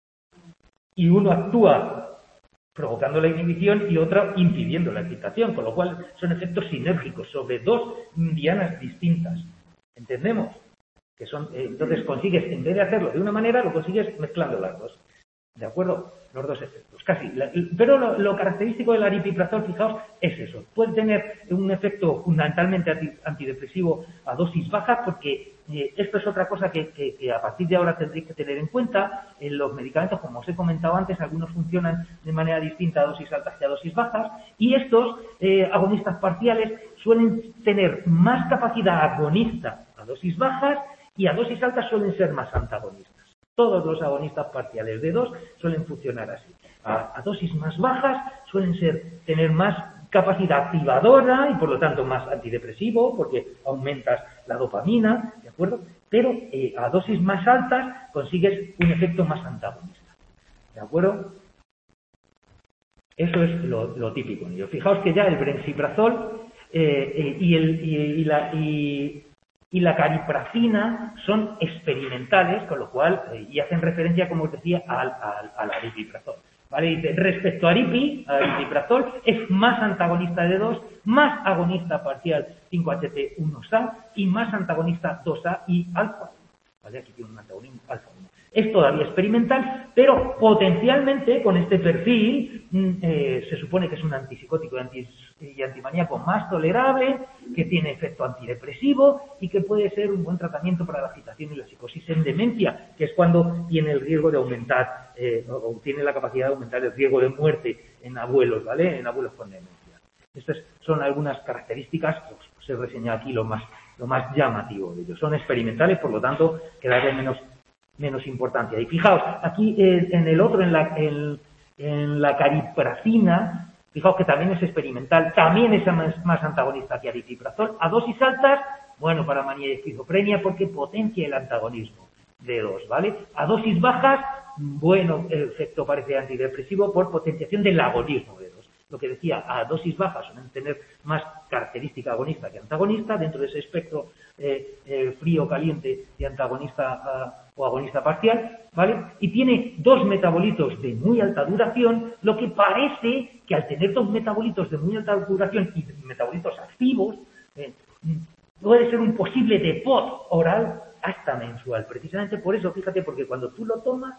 Y uno actúa provocando la inhibición y otra impidiendo la excitación, con lo cual son efectos sinérgicos sobre dos dianas distintas. ¿Entendemos? Que son, entonces consigues, en vez de hacerlo de una manera, lo consigues mezclando las dos. ¿De acuerdo? Los dos efectos, casi. Pero lo característico del aripiprazol, fijaos, es eso. Puede tener un efecto fundamentalmente antidepresivo a dosis bajas, porque esto es otra cosa que a partir de ahora tendréis que tener en cuenta. En los medicamentos, como os he comentado antes, algunos funcionan de manera distinta a dosis altas que a dosis bajas, y estos agonistas parciales suelen tener más capacidad agonista a dosis bajas y a dosis altas suelen ser más antagonistas. Todos los agonistas parciales de 2 suelen funcionar así. A dosis más bajas suelen tener más capacidad activadora y por lo tanto más antidepresivo porque aumentas la dopamina, ¿de acuerdo? Pero a dosis más altas consigues un efecto más antagonista, ¿de acuerdo? Eso es lo típico en ello. Fijaos que ya el brexiprazol y la cariprazina son experimentales, con lo cual, y hacen referencia, como os decía, al aripiprazol. ¿Vale? Dice, respecto a aripiprazol, es más antagonista de 2, más agonista parcial 5-HT1A y más antagonista 2A y alfa. ¿Vale? Aquí tiene un antagonismo alfa 1. Es todavía experimental, pero potencialmente con este perfil se supone que es un antipsicótico y antimaníaco más tolerable, que tiene efecto antidepresivo y que puede ser un buen tratamiento para la agitación y la psicosis en demencia, que es cuando tiene el riesgo de aumentar o tiene la capacidad de aumentar el riesgo de muerte en abuelos, ¿vale? En abuelos con demencia. Estas son algunas características, os he reseñado aquí lo más llamativo de ellos. Son experimentales, por lo tanto, que darle menos importancia. Y fijaos, aquí en el otro, en la cariprazina, fijaos que también es experimental, también es más antagonista que aripiprazol. A dosis altas, bueno, para manía y esquizofrenia, porque potencia el antagonismo de 2, ¿vale? A dosis bajas, bueno, el efecto parece antidepresivo por potenciación del agonismo de 2. Lo que decía, a dosis bajas suelen tener más característica agonista que antagonista, dentro de ese espectro frío-caliente de antagonista o agonista parcial, ¿vale? Y tiene dos metabolitos de muy alta duración, lo que parece que al tener dos metabolitos de muy alta duración y metabolitos activos, puede ser un posible depot oral hasta mensual. Precisamente por eso, fíjate, porque cuando tú lo tomas,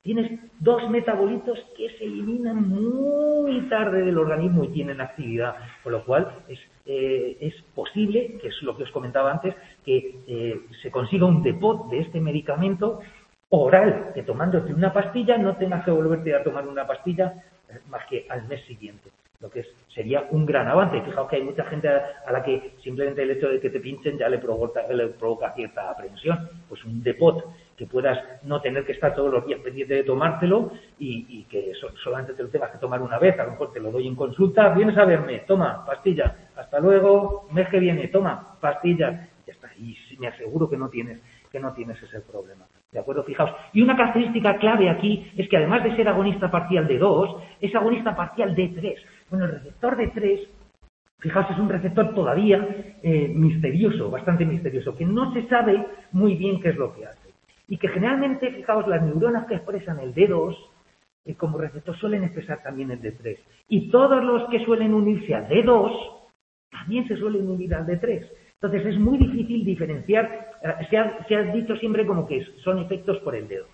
Tienes 2 metabolitos que se eliminan muy tarde del organismo y tienen actividad, con lo cual es posible, que es lo que os comentaba antes, que se consiga un depot de este medicamento oral, que tomándote una pastilla no tengas que volverte a tomar una pastilla más que al mes siguiente, lo que sería un gran avance. Fijaos que hay mucha gente a la que simplemente el hecho de que te pinchen ya le provoca cierta aprensión. Pues un depot que puedas no tener que estar todos los días pendiente de tomártelo y que solamente te lo tengas que tomar una vez, a lo mejor te lo doy en consulta, vienes a verme, toma, pastilla, hasta luego, mes que viene, toma, pastilla, ya está. Y me aseguro que no tienes ese problema. ¿De acuerdo? Fijaos. Y una característica clave aquí es que además de ser agonista parcial de 2, es agonista parcial de 3. Bueno, el receptor de 3, fijaos, es un receptor todavía misterioso, bastante misterioso, que no se sabe muy bien qué es lo que hace. Y que generalmente, fijaos, las neuronas que expresan el D2 como receptor suelen expresar también el D3. Y todos los que suelen unirse al D2 también se suelen unir al D3. Entonces es muy difícil diferenciar, se ha dicho siempre como que son efectos por el D2.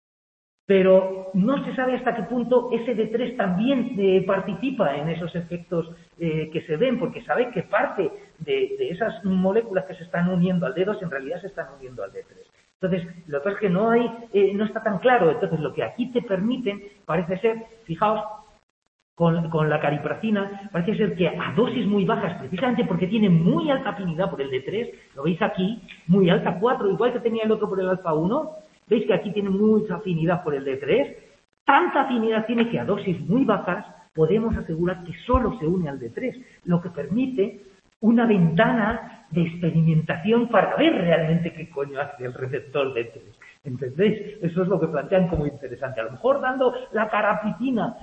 Pero no se sabe hasta qué punto ese D3 también participa en esos efectos que se ven, porque sabe que parte de esas moléculas que se están uniendo al D2 en realidad se están uniendo al D3. Entonces, lo que pasa es que no está tan claro. Entonces, lo que aquí te permiten, parece ser, fijaos, con la caripracina, parece ser que a dosis muy bajas, precisamente porque tiene muy alta afinidad por el D3, lo veis aquí, muy alta, 4, igual que tenía el otro por el alfa 1, veis que aquí tiene mucha afinidad por el D3, tanta afinidad tiene que a dosis muy bajas podemos asegurar que solo se une al D3, lo que permite una ventana de experimentación para ver realmente qué coño hace el receptor D3. ¿Entendéis? Eso es lo que plantean como interesante. A lo mejor dando la caripracina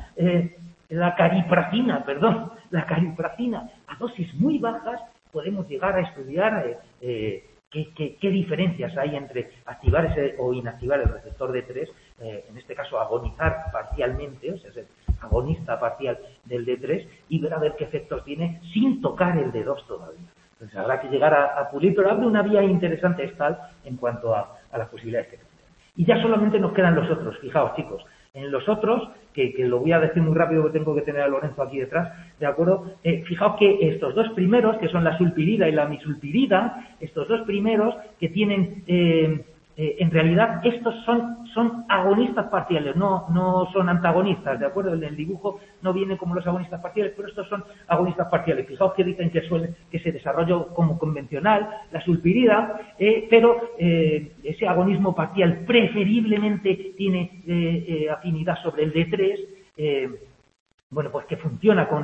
a dosis muy bajas podemos llegar a estudiar qué diferencias hay entre activar ese o inactivar el receptor D3, en este caso agonizar parcialmente, o sea, ser agonista parcial del D3 y ver a ver qué efectos tiene sin tocar el D2 todavía. Entonces habrá que llegar a pulir, pero abre una vía interesante esta en cuanto a las posibilidades que tenemos. Y ya solamente nos quedan los otros, fijaos chicos, en los otros, que lo voy a decir muy rápido porque tengo que tener a Lorenzo aquí detrás, ¿de acuerdo? Fijaos que estos dos primeros, que son la sulpirida y la misulpirida, estos dos primeros que tienen, en realidad, estos son agonistas parciales, no son antagonistas, ¿de acuerdo? En el dibujo no viene como los agonistas parciales, pero estos son agonistas parciales. Fijaos que dicen que se desarrolló como convencional la sulpirida, pero ese agonismo parcial preferiblemente tiene afinidad sobre el D3, bueno, pues que funciona con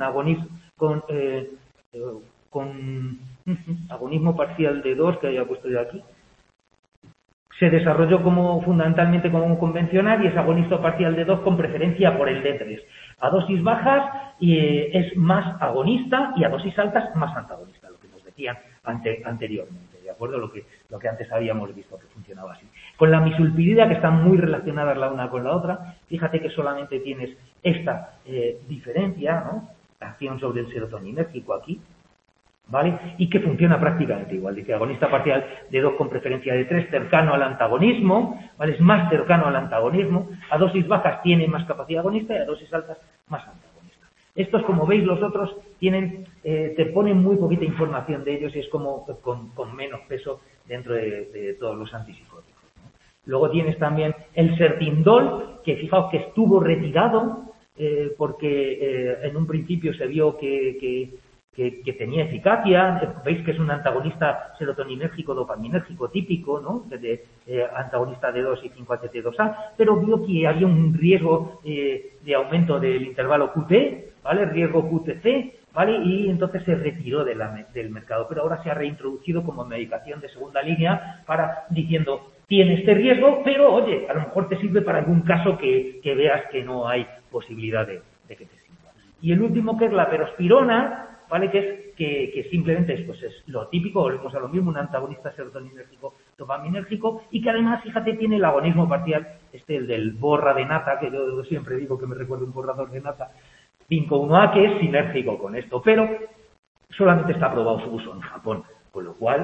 agonismo parcial de 2, que haya puesto yo aquí. Se desarrolló fundamentalmente como convencional y es agonista parcial de 2 con preferencia por el D3. A dosis bajas es más agonista y a dosis altas más antagonista, lo que nos decían anteriormente, ¿de acuerdo? Lo que antes habíamos visto que funcionaba así. Con la misulpirida, que están muy relacionadas la una con la otra, fíjate que solamente tienes esta diferencia, ¿no? Acción sobre el serotoninérgico aquí, ¿vale? Y que funciona prácticamente igual. Dice agonista parcial de 2 con preferencia de 3, cercano al antagonismo, ¿vale? Es más cercano al antagonismo. A dosis bajas tiene más capacidad agonista y a dosis altas más antagonista. Estos, como veis, los otros te ponen muy poquita información de ellos y es como con menos peso dentro de todos los antipsicóticos, ¿no? Luego tienes también el sertindol, que fijaos que estuvo retirado porque en un principio se vio que tenía eficacia. Veis que es un antagonista serotoninérgico dopaminérgico típico, ¿no? Antagonista de 2 y 5-HT2A, pero vio que había un riesgo de aumento del intervalo QT, ¿vale? Riesgo QTC, ¿vale? Y entonces se retiró del mercado, pero ahora se ha reintroducido como medicación de segunda línea diciendo, tiene este riesgo, pero oye, a lo mejor te sirve para algún caso que veas que no hay posibilidad de que te sirva. Y el último, que es la perospirona, ¿vale? Que simplemente es lo típico, volvemos a lo mismo, un antagonista serotoninérgico dopaminérgico, y que además, fíjate, tiene el agonismo parcial, el del borra de nata, que yo siempre digo que me recuerda un borrador de nata, 5,1A, que es sinérgico con esto, pero solamente está aprobado su uso en Japón, con lo cual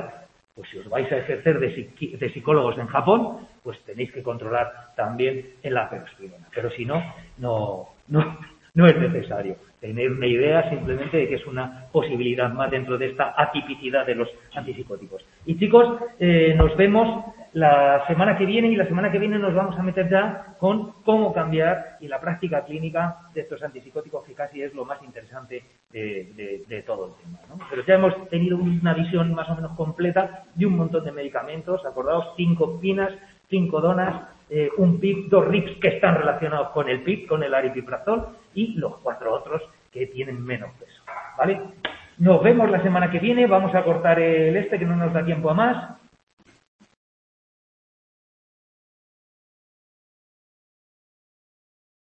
Pues si os vais a ejercer de psicólogos en Japón, pues tenéis que controlar también el aperospirona. Pero si no, no es necesario. Tener una idea simplemente de que es una posibilidad más dentro de esta atipicidad de los antipsicóticos. Y chicos, nos vemos la semana que viene, y la semana que viene nos vamos a meter ya con cómo cambiar y la práctica clínica de estos antipsicóticos, que casi es lo más interesante de todo el tema, ¿no? Pero ya hemos tenido una visión más o menos completa de un montón de medicamentos. Acordaos, 5 pinas, 5 donas, un PIP, 2 RIPs que están relacionados con el PIP, con el aripiprazol, y los 4 otros que tienen menos peso, ¿vale? Nos vemos la semana que viene. Vamos a cortar el que no nos da tiempo a más.